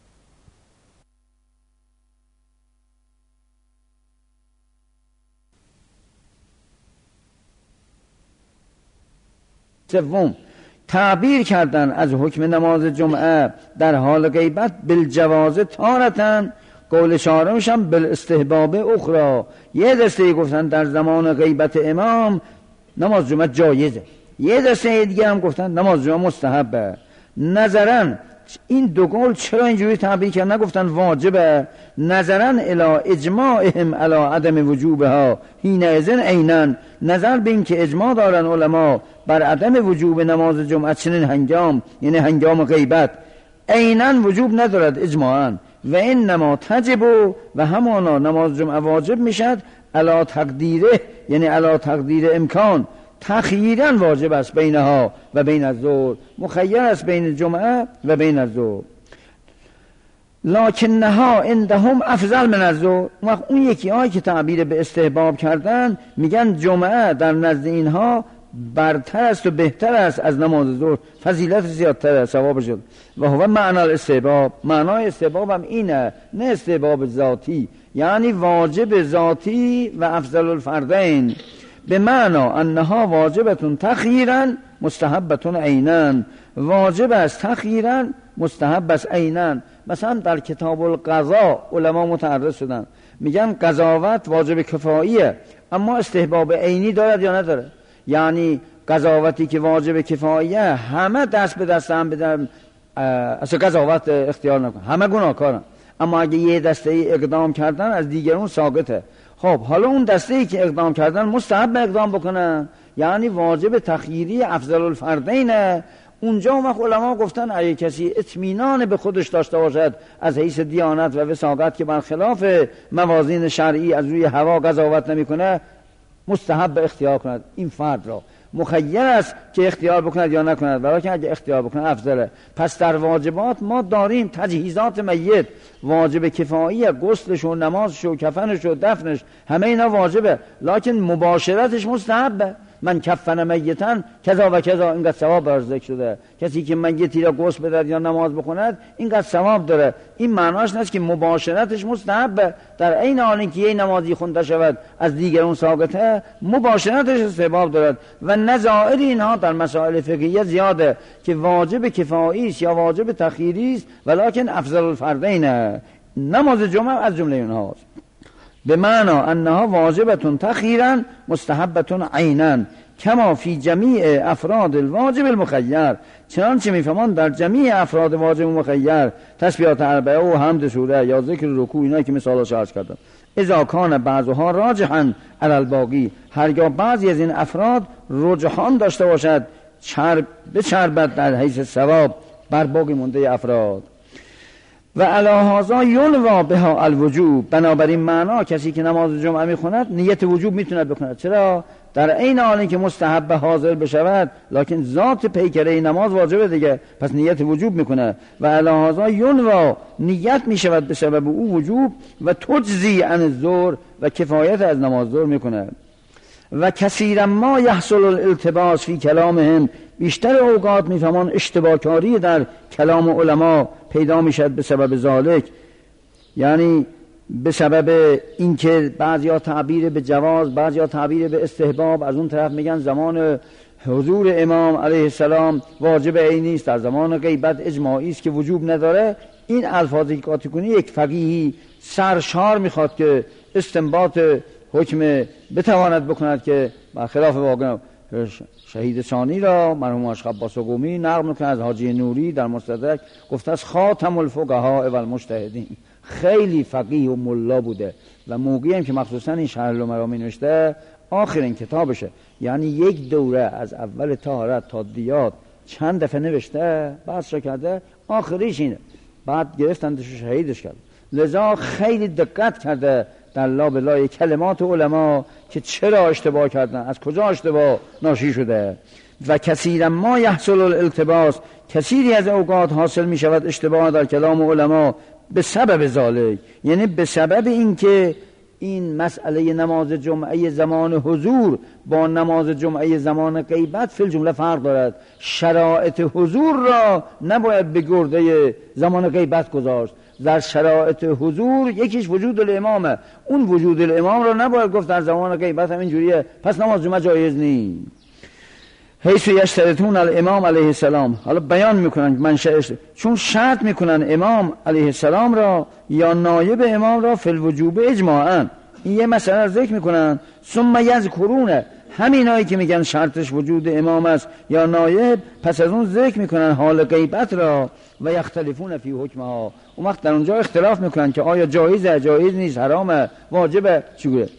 سوم، تعبیر کردن از حکم نماز جمعه در حال غیبت بالجواز تارتن، قول چهارمش هم بالاستحباب اخرى. یه دسته گفتن در زمان غیبت امام نماز جمعه جایزه، یه دسته دیگه هم گفتن نماز جمعه مستحبه. نظرا این دو قول چرا اینجوری تعبیر کردن؟ نگفتن واجبه، نظرا الی اجماعهم علی عدم وجوبها حینئذ عینا، نظر به این که اجماع دارن علما بر عدم وجوب نماز جمعه چنین هنگام، یعنی هنگام غیبت، عینا وجوب ندارد اجماعا. و انما تجب، و همانا نماز جمعه واجب میشد علی تقدیره، یعنی علی تقدیر امکان، تخییرا واجب است بینها و بین الظهر، مخیر است بین جمعه و بین الظهر. لکنها عندهم افضل من الظهر، اون یکی هایی که تعبیر به استحباب کردن میگن جمعه در نزد اینها برتر است و بهتر است از نماز ظهر، فضیلت زیادتر است، ثواب شد. و هو معنی الاستحباب، معنای استحباب هم اینه، نه استحباب ذاتی، یعنی واجب ذاتی و افضل الفردین، به معنی انها واجبتون تخییرا مستحبتون عینا، واجب است تخییرا، مستحب است عینا. مثلا در کتاب القضا علما متعرض شدن، میگن قضاوت واجب کفاییه اما استحباب عینی دارد یا نداره؟ یعنی قضاوتی که واجب کفاییه همه دست به دست هم بدن، اصلا قضاوت اختیار نکن، همه گناهکارن، اما اگه یه دسته ای اقدام کردن از دیگرون ساقطه. خب حالا اون دسته ای که اقدام کردن مستحب اقدام بکنن، یعنی واجب تخییری افضل الفردینه. اونجا اون وقت علما گفتن اگه کسی اطمینان به خودش داشته باشد از حیث دیانت و وساقت که برخلاف موازین شرعی از روی هوا قضاوت نمیکنه، مستحب اختیار کند این فرد را، مخیر است که اختیار بکند یا نکند، برای که اگه اختیار بکند افضله. پس در واجبات ما داریم تجهیزات میت، واجب کفاییه، غسلش و نمازش و کفنش و دفنش، همه اینا واجبه، لکن مباشرتش مستحبه. من کفن میتن کذا و کذا، اینقدر ثواب بر ذکر شده. کسی که میتی را غسل بدهد یا نماز بخوند اینقدر ثواب داره. این معناش نیست که مباشرتش مستحبه، در عین حال اینکه یه نمازی خونده شود از دیگران ساقطه، مباشرتش ثواب دارد. و نظائر اینها در مسائل فقهیه زیاده که واجب کفایی است یا واجب تخییری است، ولکن افضل الفردین، نماز جمعه از جمله اونهاست. به معنی انها واجبتون تخییرا مستحبتون عینا، کما فی جمیع افراد الواجب المخیر، چنانچه میفهمان در جمیع افراد واجب مخیر، تسبیحات اربعه و حمد سوره یا ذکر رکوع، اینا که مثالش عرض کردم. اذا کان بعضها راجحا علی الباقی، هرگاه بعضی از این افراد رجحان داشته باشد بچربد در حیث ثواب بر باقی مونده افراد. و علی هذا ینوی بها الوجوب، بنابراین معنا کسی که نماز جمعه میخوند نیت وجوب میتونه بکند. چرا؟ در عین حالی که مستحب حاضر بشود لکن ذات پیکره نماز واجبه دیگه، پس نیت وجوب میکنه. و علی هذا ینوی، نیت میشود به سبب او وجوب، و تجزی عن الظهر، و کفایت از نماز ظهر میکنه. و کثیرا ما یحصل الالتباس فی کلامهم، بیشتر اوقات میفهمان اشتباهکاری در کلام علما پیدا میشد به سبب ذالک، یعنی به سبب اینکه بعضیا تعبیر به جواز، بعضیا تعبیر به استحباب، از اون طرف میگن زمان حضور امام علیه السلام واجب عینی است، در زمان غیبت اجماعی است که وجوب نداره. این الفاظی که قاطی کنی یک فقیهی سرشار میخواد که استنباط حکم بتواند بکند که برخلاف واقع شهید ثانی را مرحوم آقا عباس قمی نقل میکنه از حاجی نوری در مستدرک، گفته است خاتم الفقهاء و المجتهدین، خیلی فقیه و ملا بوده و موقعی هم که مخصوصا این شرح المرامی نوشته آخرین کتابشه، یعنی یک دوره از اول طهارت تا دیات چند دفعه نوشته، بحث کرده، آخریش اینه، بعد گرفتندش و شهیدش کرد. لذا خیلی دقت کرده در لابلای کلمات علما که چرا اشتباه کردن، از کجا اشتباه ناشی شده. و کثیرا ما یحصل الالتباس، کثیری از اوقات حاصل می شود اشتباه در کلام علما به سبب ذالک، یعنی به سبب اینکه این مسئله نماز جمعه زمان حضور با نماز جمعه زمان غیبت فی الجمله فرق دارد. شرایط حضور را نباید به گرده زمان غیبت گذاشت. در شرایط حضور یکیش وجود الامامه، اون وجود الامام را نباید گفت در زمان غیبت هم اینجوریه پس نماز جمعه جایز نیست. حیث یشترطون الامام علیه السلام، حالا بیان میکنن منشأش، چون شرط میکنن امام علیه السلام را یا نایب امام را فی الوجوب اجماعا، این یه مسئله را ذکر میکنن. ثم یذکرون، همینایی که میگن شرطش وجود امام است یا نایب، پس از اون ذکر میکنن حال غیبت را و یختلفون فی حکمها، اون وقت در اونجا اختلاف میکنن که آیا جایزه، جایز نیست، حرامه، واجبه، چگونه.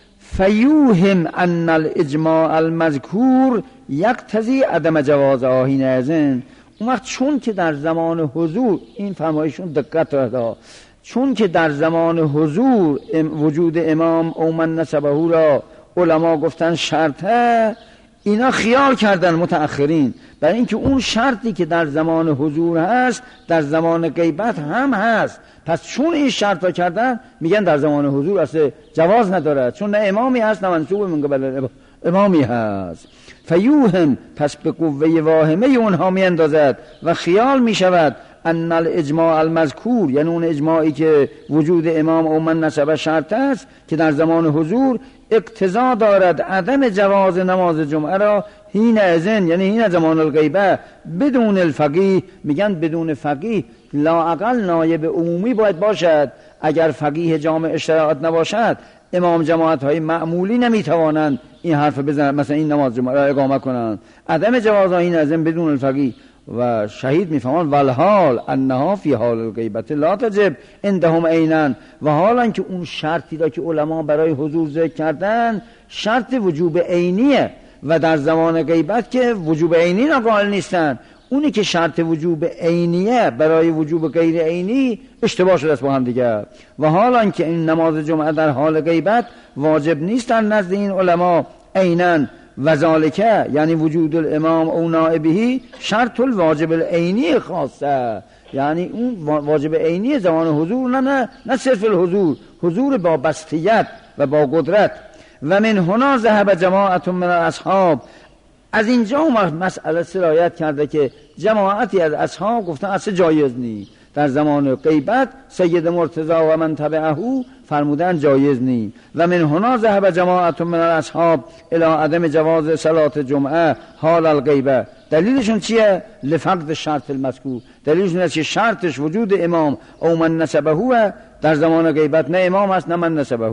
فیوهم ان الاجماع المذکور یقتضی عدم جواز آهین ازن، اون وقت چون که در زمان حضور، این فرمایشون دقت داره، چون که در زمان حضور وجود امام او من نسبه را علما گفتن شرطه، اینا خیال کردن متأخرین برای اینکه اون شرطی که در زمان حضور هست در زمان غیبت هم هست، پس چون این شرط را کردن میگن در زمان حضور اصلا جواز نداره، چون نه امامی هست نه منصوب من قبل امامی هست. فیوهم، پس به قوه واهمه اونها میاندازد و خیال میشود ان الاجماع المذکور، یعنی اون اجماعی که وجود امام او من نسبه شرط است که در زمان حضور اقتضا دارد عدم جواز نماز جمعه را حین اذن، یعنی حین زمان الغیبه، بدون الفقیه، میگن بدون فقیه لااقل نایب عمومی باید باشد. اگر فقیه جامع شریعت نباشد امام جماعت های معمولی نمیتوانند این حرف بزنند، مثلا این نماز جمعه را اقامه کنند. عدم جواز حین اذن بدون الفقیه. و شهید میفهمان والحال انها فی حال الغیبت لا تجب عندهم عینا، و حالا که اون شرطی را که علما برای حضور ذکر کردن شرط وجوب عینیه و در زمان غیبت که وجوب عینی را قائل نیستن، اونی که شرط وجوب عینیه برای وجوب غیر عینی اشتباه شده است با هم دیگه. و حالا که این نماز جمعه در حال غیبت واجب نیست در نزد این علما عیناً، و ذالکه یعنی وجود الامام او نائبهی شرط الواجب العینی خاصه، یعنی اون واجب عینی زمان حضور، نه صرف الحضور، حضور با بستیت و با قدرت. و من هنا ذهب جماعت من اصحاب، از اینجا مسئله سرایت کرده که جماعتی از اصحاب گفتن اصلا جایز نیست در زمان غیبت. سید مرتضی و من تبعه فرمودن جایز نیست. و من هنا ذهب جماعت من اصحاب الی عدم جواز صلات جمعه حال الغیبه. دلیلشون چیه؟ لفقد شرط المذکور، دلیلشون است که شرطش وجود امام او من نسبه در زمان غیبت، نه امام است نه من نسبه.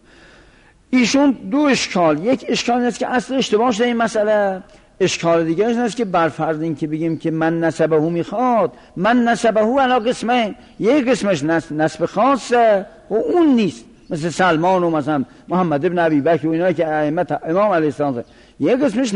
ایشون دو اشکال، یک اشکال است که اصل اشتباه شده این مسئله، اشکال دیگه است که بر فرض این که بگیم که من نسبه میخواد، من نسبه علا قسمه، یک قسمش نسب خاصه و اون نیست، مثل سلمان و مثلا محمد ابن ابی بکر و اینا که ائمه امام علیه السلام. یک قسمش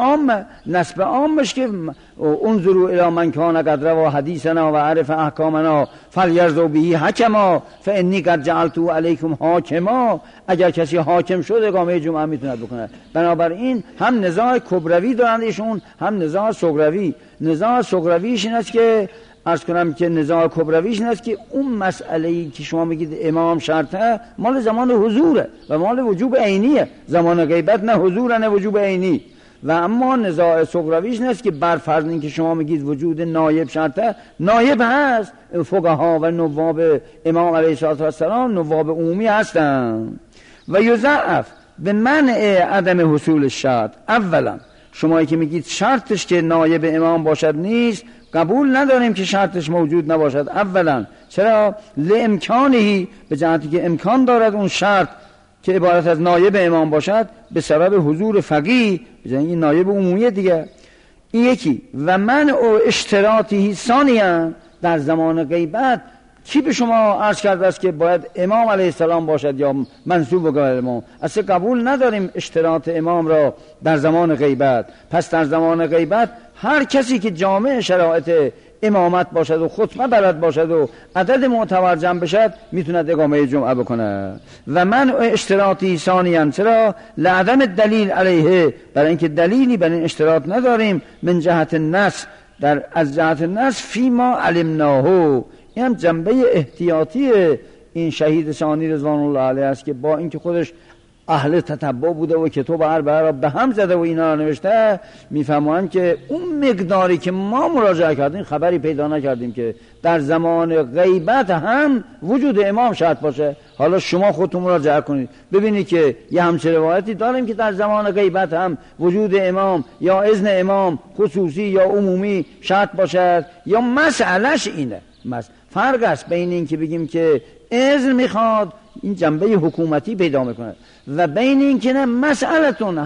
نسب عامش که انظروا الی من کان قد روا حدیثنا و عرف احکامنا فلیرضوا به حکما فانی قد جعلته علیکم حاکما. اگر کسی حاکم شد اقامه جمعه میتونه بکنه. بنابراین هم نزاع کبروی دارن ایشون، هم نزاع صغروی. نزاع صغرویش این است که عرض کنم که نزاع کبرویش این است که اون مسئله‌ای که شما میگید امام شرطه مال زمان حضوره و مال وجوب عینیه، زمان غیبت نه حضور نه وجوب عینی. و اما نزاع صغرویش این است که بر فرض این که شما میگید وجود نایب شرطه، نایب هست، فقها و نواب امام علیه السلام نواب عمومی هستن. و یضعف به منع عدم حصول شرط. اولا شمایی که میگید شرطش که نایب امام باشد نیست، قبول نداریم که شرطش موجود نباشد. اولا چرا؟ لامکانهی، به جهتی که امکان دارد اون شرط که عبارت از نایب امام باشد به سبب حضور فقیه، این نایب عمومی دیگه. این یکی. و منع اشتراطی ثانیاً در زمان غیبت کی به شما عرض کرده است که باید امام علیه السلام باشد یا منصوب به امام؟ اصلا قبول نداریم اشتراط امام را در زمان غیبت. پس در زمان غیبت هر کسی که جامع شرایط امامت باشد و خطبه بلد باشد و عدد معتبر جمع بشد میتوند اقامه جمعه بکنه. و من اشتراطی ثانیاً چرا؟ لعدم دلیل علیه، برای اینکه دلیلی بر این اشتراط نداریم. من جهت النص، از جهت النص فیما علمناه. این هم جنبه احتیاطی این شهید ثانی رضوان الله علیه است که با اینکه خودش اهل تتبع بوده و کتاب اربعه را به هم زده و اینا را نوشته، میفهمند که اون مقداری که ما مراجعه کردیم خبری پیدا نکردیم که در زمان غیبت هم وجود امام شرط باشه. حالا شما خودتون مراجعه کنید ببینید که یه همچه روایتی داریم که در زمان غیبت هم وجود امام یا اذن امام خصوصی یا عمومی شرط باشد، یا مسئلهش اینه. فرق است بین این که بگیم که اذن میخواد، این جنبه حکومتی پیدا میکنه، و بین این که نه مسئلتون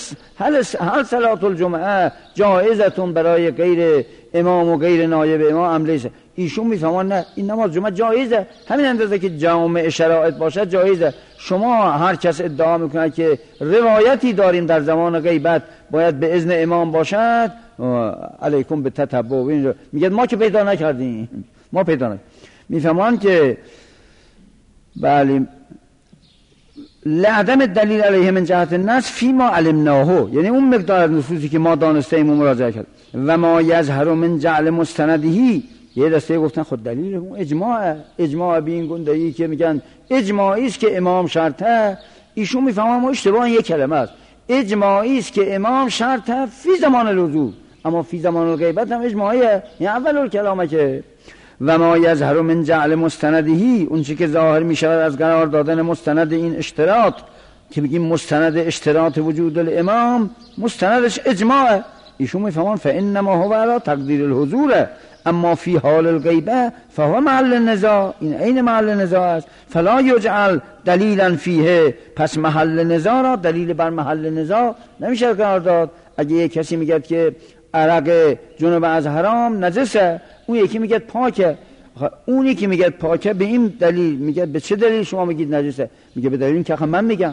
هل صلاة الجمعه جایزتون برای غیر امام و غیر نایب امام عملیه. ایشون میفهمان نه، این نماز جمعه جایزه، همین اندازه که جامع شرایط باشد جایزه. شما هر کس ادعا میکنه که روایتی داریم در زمان غیبت باید به اذن امام باشد، علیکم به تتبع. میگه ما که پیدا نکردیم، ما پیدا نکردیم. میفهمان که بله لعدم دلیل علیه من جهت النص فیما علمناه، یعنی اون مقدار از نصوصی که ما دانسته ایم و مراجعه کرد. و ما یظهر من جعل مستندهی، یه دسته گفتن خود دلیل اون اجماع به این گنده‌ای که میگن اجماعی است که امام شرطه. ایشون میفهمن ما اشتباه یک کلمه است. اجماعی است که امام شرطه فی زمان الحضور، اما فی زمان الغیبت هم اجماعیه، یعنی اول کلامه که و ما یظهر من جعل مستندهی، اون چی که ظاهر می شود از قرار دادن مستند این اشتراط که بگیم مستند اشتراط وجود الامام، مستندش اجماع. ایشون می فهمون فانما هو علی تقدیر الحضور، اما فی حال الغیبه فهو محل النزاع، این عین محل نزاع است. فلا یجعل دلیلا فیه، پس محل نزاع را دلیل بر محل نزاع نمیشه قرار داد. اگه یک کسی میگه که عرق جنوب از حرام نجسه، اون یکی میگه پاکه، اونی که میگه پاکه به این دلیل میگه به چه دلیل شما میگید نجسه؟ میگه به دلیل این که من میگم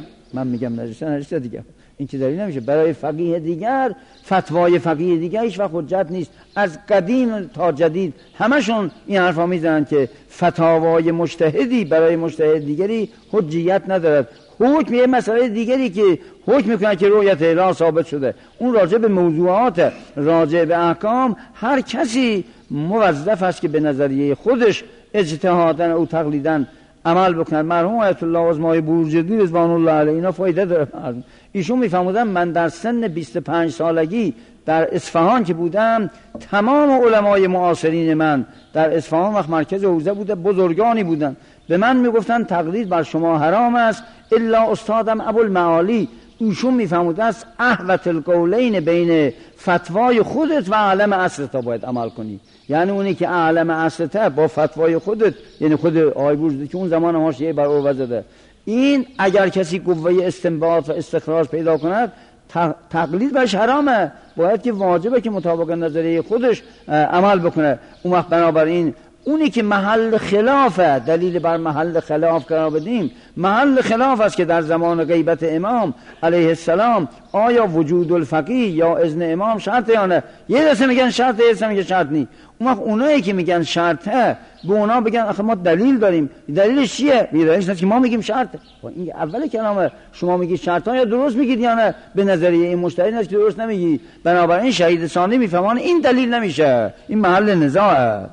نجسه دیگه. این که دلیل نمیشه. برای فقیه دیگر فتوای فقیه دیگر هیچ وقت حجت نیست. از قدیم تا جدید همشون این حرفا میزنن که فتاوای مجتهدی برای مجتهد دیگری حجیت ندارد. حکم یه مسئله دیگری که حکم میکنه که رؤیت هلال ثابت شده، اون راجع به موضوعات، راجع به احکام هر کسی موظف است که به نظریه خودش اجتهادن او تقلیدن عمل بکنن. مرحوم آیت الله عظمای بورجردی رضوان الله علیه اینا فایده داره. ایشون میفهمودن من در سن 25 سالگی در اصفهان که بودم، تمام علمای معاصرین من در اصفهان وقت مرکز حوزه بوده، بزرگانی بودن، به من میگفتن تقلید بر شما حرام است الا استادم ابوالمعالی. ایشون میفهموده است احوط القولین بین فتوای خودت و علم اصلت باید عمل کنی. یعنی اونی که علم اصلت با فتوای خودت، یعنی خود آقای بورژردی که اون زمان حاشیه بر او زده، این اگر کسی قوه استنباط و استخراج پیدا کند تقلید برش حرامه، باید که واجبه که مطابق نظریه خودش عمل بکنه. اون وقت بنابراین اونی که محل خلافه، دلیل بر محل خلاف قرار بدیم، محل خلاف است که در زمان غیبت امام علیه السلام آیا وجود الفقیه یا اذن امام شرطه یا نه. یه دسته میگن شرطه، یه دسته میگن شرط نیست. اون وقت اونایی که میگن شرطه به اونا بگن آخه ما دلیل داریم. دلیلش چیه؟ دلیلش اینه که ما میگیم شرطه. این اول کلامه. شما میگید شرطه یا درست میگید یا نه؟ به نظریه این مجتهد است که درست نمیگی. بنابراین شهید ثانی میفهمان این دلیل نمیشه، این محل نزاعه.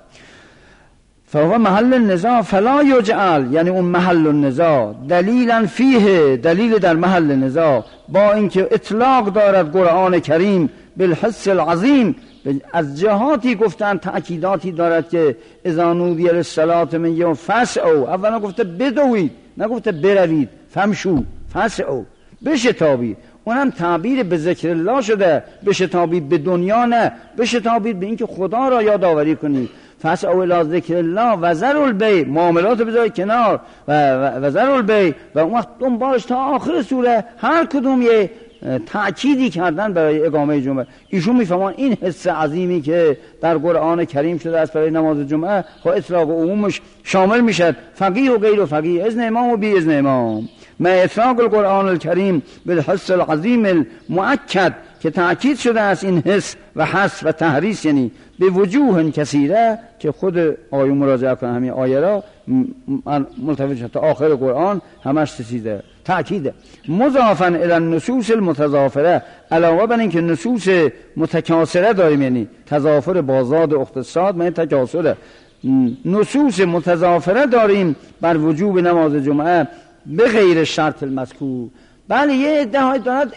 فهو محل النزاع فلا یجعل، یعنی اون محل النزاع دلیلا فیه، دلیل در محل نزاع، با اینکه اطلاق دارد قرآن کریم بالحس العظیم، از جهاتی گفتن تأکیداتی دارد که اذا نودی للصلاة من یوم فسعوا، اولا گفته بدوید، نگفته بروید، فمشو فسعوا، بشتابید. اونم تعبیر به ذکر الله شده، بشتابید به دنیا نه، بشتابید به اینکه خدا را یادآوری کنید. فسعوا الی ذکر الله و ذروا البیع، معاملات بذارید کنار و ذروا البیع، و اون وقت دنبالش تا آخر سوره هر کدوم یه تأکیدی کردن برای اقامه جمعه. ایشون میفهمان این حس عظیمی که در قرآن کریم شده است برای نماز جمعه خب اطلاق و عمومش شامل میشد، فقیه و غیر فقیه، اذن امام و بی اذن امام. ما اطلاق القرآن الکریم بالحس العظیم المؤکد، که تأکید شده است این حس و حس و تحریص، یعنی به وجوه کثیره، که خود آیه مراجعه کنه همین آیه را ملتفت شد تا آخر قرآن همش سیده تأکیده. مضافاً الی النصوص المتضافره، علاوه بر این که نصوص متکاثره داریم، یعنی تضافر بازاد اقتصاد من تکاثره، نصوص متضافره داریم بر وجوب نماز جمعه به غیر شرط المذکور. بله یه ادعای دارد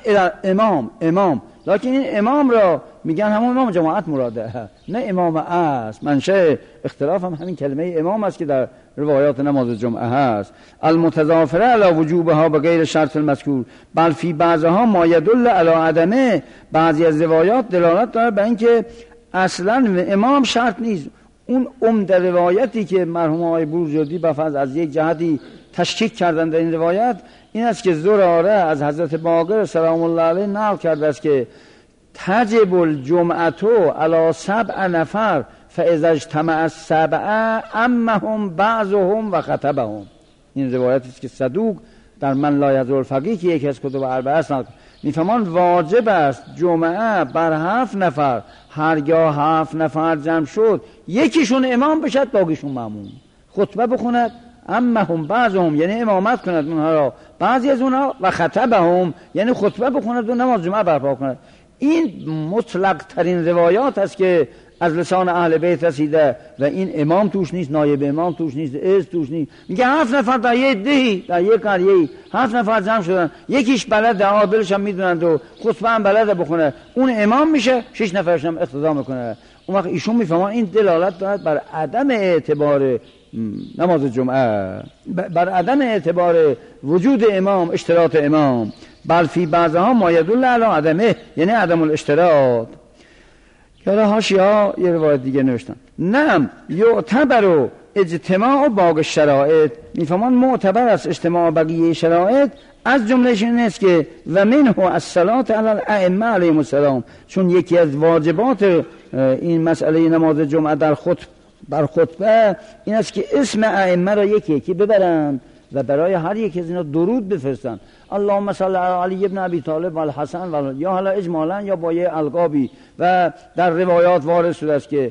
امام، لکن این امام را میگن همون امام جماعت مراده، نه امام است. منشأ اختلاف هم همین کلمه امام است که در روایات نماز جمعه هست. المتضافره علی وجوبها بغیر شرط المذکور، بل فی بعضها ما یدل علی عدمه، بعضی از روایات دلالت داره به اینکه اصلا امام شرط نیست. اون عمده روایتی که مرحوم آقای بروجردی بفرض از یک جهتی تشکیک کردن در این روایت این است که زراره از حضرت باقر سلام الله علیه نقل کرده است که تجب الجمعتو علی 7 نفر فاذا اجتمع السبعه امهم بعضهم و خطبهم. این روایتی است که صدوق در من لا یضر الفقیه که یکی از کتب اربعه است میفهمان واجب است جمعه بر 7 نفر، هرگاه 7 نفر جمع شد یکیشون امام بشد باقیشون مأموم، خطبه بخوند، امهم بعضهم یعنی امامت کند اونها را، بعضی از اونها، و خطبهم یعنی خطبه بخوند و نماز جمعه برپا کند. این مطلق ترین روایات است که از لسان اهل بیت رسیده و این امام توش نیست، نایب امام توش نیست، از توش نیست. میگه 7 نفر در یک دهی، در یک قریه 7 نفر جمع شدن، یکیش بلده، عادلش هم میدونند و خطبه هم بلده بخونه، اون امام میشه، 6 نفرش هم اقتدا میکنه. اون وقت ایشون میفهمن این دلالت دارد بر عدم اعتبار نماز جمعه، بر عدم اعتبار وجود امام، اشتراط امام. بل فی بعضها ما یدل علی عدمه، یعنی عدم الاشتراط. یا حاشیه یه روایت دیگه نوشتن نعم یعتبر اجتماع باقی شرایط، میفهمان معتبر است اجتماع بقیه شرایط، از جملهش این است که و منه الصلاة علی الائمه علیهم السلام، چون یکی از واجبات این مسئله نماز جمعه بر خطبه این است که اسم ائمه را یکی یکی ببرند و برای هر یک از اینا درود بفرستن. اللهم صل علی علی ابن ابی طالب و الحسن و یا حالا اجمالا یا با یه القابی. و در روایات وارد شده است که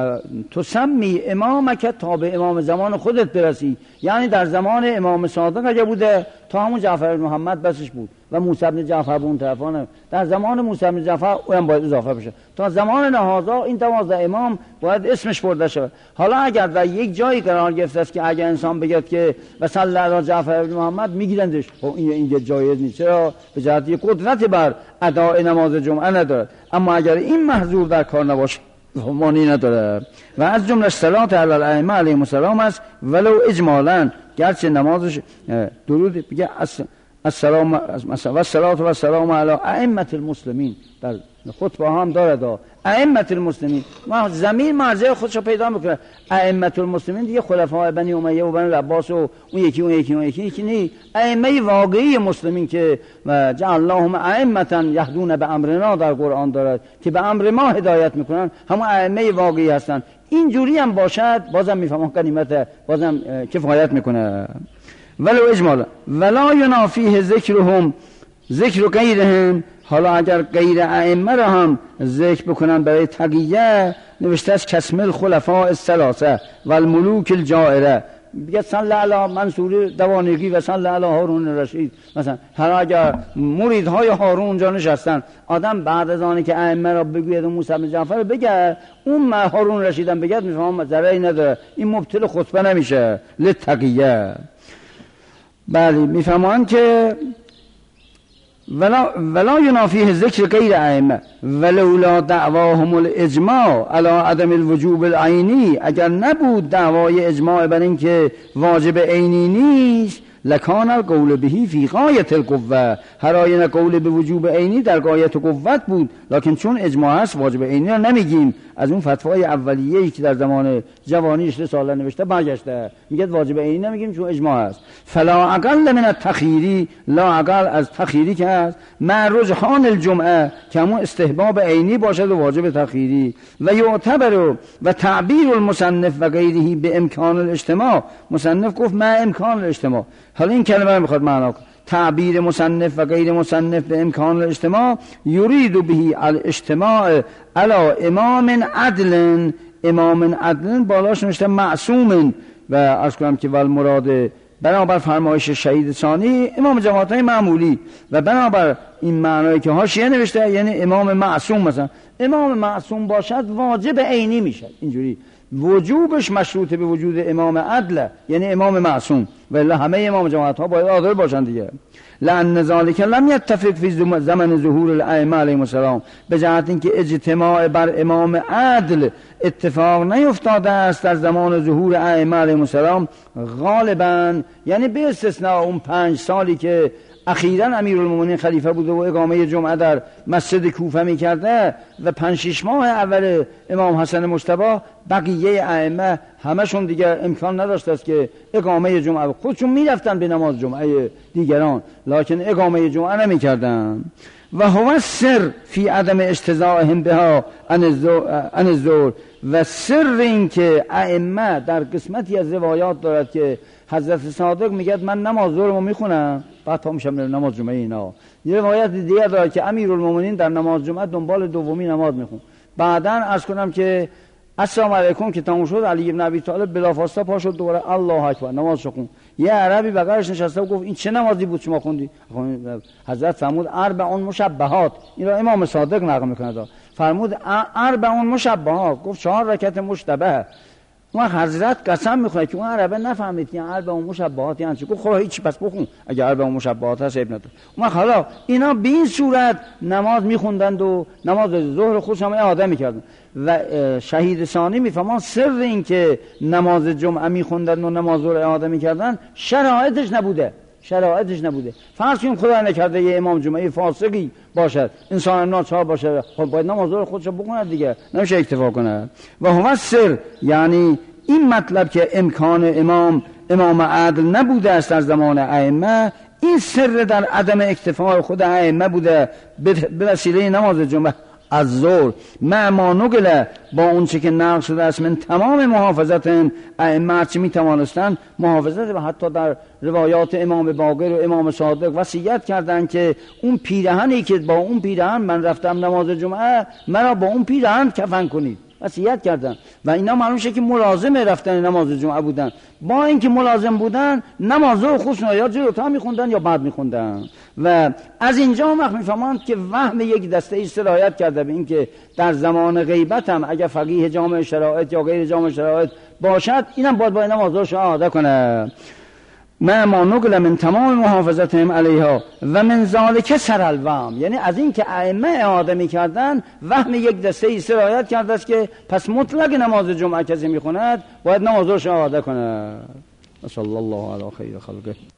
تسمی امامک تا به امام زمان خودت برسی، یعنی در زمان امام صادق اگه بوده تا همون جعفر بن محمد بسش بود و موسی بن جعفر به اون طرفانه، در زمان موسی بن جعفر اون باید اضافه بشه، تا زمان نهازا این 12 امام باید اسمش برده شود. حالا اگر در یک جایی قرار گرفته است که اگر انسان بگه که و صلی علی جعفر بن محمد میگیرندش، خب این جایز نیست، چرا؟ به جهت قدرت بر اداء نماز جمعه ندارد. اما اگر این محظور در کار نباشه معنی نداره. و از جمله صلات علی الائمه علیهم السلام است، ولو اجمالا، گرچه نمازش درود بگه السلام و الصلاه و السلام علی ائمه المسلمین، در خطبه هم داره ائمه المسلمین، ما زمین مرجع خودشو پیدا میکنه. ائمه المسلمین دیگه خلفای بنی امیه و بنی العباس و اون یکی نی، ائمه واقعی مسلمین که جعلناهم ائمه یهدون به امرنا در قرآن داره که به امر ما هدایت میکنن، همون ائمه واقعی هستن. اینجوری هم باشد بازم میفهمم غنیمت، بازم کفایت میکنه. ولو اجمالا ولا ینافیه ذکرهم ذکر غیرهم. حالا اگر غیر ائمه را هم ذکر بکنن برای تقیه، نوشته است کسمل خلفاء الثلاثه و الملوک الجائره، بگه صلی علی منصور دوانگی و صلی علی هارون رشید مثلا. حالا اگر مریدهای هارون اونجا نشستن، آدم بعد از آنی که ائمه را بگوید و موسی بن جعفر بگه، اون هارون رشید هم بگه، میفهمم ضرری نداره، این مبطل خطبه نمیشه للتقیه. بله میفهمان که ولا ینافیه ذکر غیر ائمه ولولا دعواهم الاجماع علی عدم الوجوب العینی. اگر نبود دعوای اجماع بر این که واجب عینی نیست، لکان القول بهی فی غایت القوه. هر آینه قول به وجوب عینی در غایت قوت بود، لکن چون اجماع هست واجب عینی را نمیگیم. از اون فتوای اولیه‌ای که در زمان جوانیش رساله نوشته برگشته، میگه واجب عینی نمیگیم چون اجماع هست. فلا اقل من التخیری، لا اقل از تخیری که هست، مع رجحان الجمعه که همون استحباب عینی باشد و واجب تخیری. و یعتبر و تعبیر المصنف و غیره به امکان الاجتماع. مصنف گفت ما امکان الاجتماع. حالا این کلمه میخواد معنا کنه. تعبیر مصنف و غیر مصنف به امکان الاجتماع، یرید به الاجتماع علی امام عدل. امام عدل بالاش نوشته معصوم. و عرض کنم که والمراد بنابر فرمایش شهید ثانی امام جماعت‌های معمولی، و بنابر این معنایی که حاشیه نوشته یعنی امام معصوم. مثلا امام معصوم باشد واجب عینی میشه، اینجوری وجوبش مشروط به وجود امام عدل یعنی امام معصوم، ولی همه امام جماعت ها باید عادل باشند دیگه. لأن ذلك لم يتفق فی زمن ظهور الائمه علیهم السلام، به جهت اینکه اجتماع بر امام عدل اتفاق نیفتاده است در زمان ظهور ائمه علیهم السلام غالبا، یعنی به استثناء اون 5 سالی که اخیراً امیرالمومنین خلیفه بوده و اقامه جمعه در مسجد کوفه میکرده و 5-6 ماه اول امام حسن مجتبی، بقیه ائمه همشون دیگه امکان نداشته است که اقامه جمعه، خودشون میرفتن به نماز جمعه دیگران لکن اقامه جمعه نمیکردن. و هو سر فی عدم اجتزاءهم بها عن الظهر. و سر این که ائمه در قسمتی از روایات دارد که حضرت صادق میگه من نماز ظهرمو میخونم بعد تا میشم نماز جمعه. اینا یه روایت دیگه داره که امیرالمومنین در نماز جمعه دنبال دومی نماز میخون. بعداً عرض کنم که السلام علیکم که تموم شد، علی ابن ابی طالب بلافاصله پا شد دوباره الله اکبر نمازشو خوند. یه عربی بغلش نشسته و گفت این چه نمازی بود شما خوندی؟ حضرت فرمود اربع مشبهات. این را امام صادق نقل میکنه، فرمود اربع مشبهات، گفت 4 رکعت مشتبه. اون حضرت قسم میخوره که اون عربه نفهمید که اربع مشبهات یعنی چی. گفت خدا هیچ پس بخون اگه اربع مشبهات هست ابن تو. اون حالا اینا به این صورت نماز میخوندند و نماز ظهر خودشون اعاده میکردن. و شهید ثانی میفهمان سر این که نماز جمعه میخوندن و نماز ظهر اعاده میکردن شرایطش نبوده. فرض کنیم خدا نکرده یه امام جمعه فاسقی باشد، انسان ناچار باشه، خب باید نماز ظهر خودشو بخونه دیگه، نمیشه اکتفا کنه. و هو سر یعنی این مطلب که امکان امام عدل نبوده است در زمان ائمه، این سر در عدم اکتفاء خود ائمه بوده به وسیله نماز جمعه از ظهر مع ما نقل، با اون چه که نقل شده است من تمام محافظت ائمه چه میتوانستند محافظت، و حتی در روایات امام باقر و امام صادق وصیت کردند که اون پیرهنی که با اون پیرهن من رفتم نماز جمعه مرا با اون پیرهن کفن کنید، وصیت کردن. و اینا معلوم شد که ملازم رفتن نماز جمعه بودن. با اینکه ملازم بودن نماز رو خودشون یا جلوتر میخوندن یا بعد میخوندن. و از اینجا وقت میفهمند که وهم یک دسته ای صلاحیت کرده به اینکه در زمان غیبت هم اگر فقیه جامع شرایط یا غیر جامع شرایط باشد، اینم باید با نماز رو اعاده کنه. ما نقل من تمام محافظتهم علیها و من ذالک سر الوهم، یعنی از این که ائمه اعاده میکردن وهم یک دسته ای سرایت کرده است که پس مطلق نماز جمعه کسی میخوند باید نماز رو اعاده کنه. صلی الله علی خیر خلقه.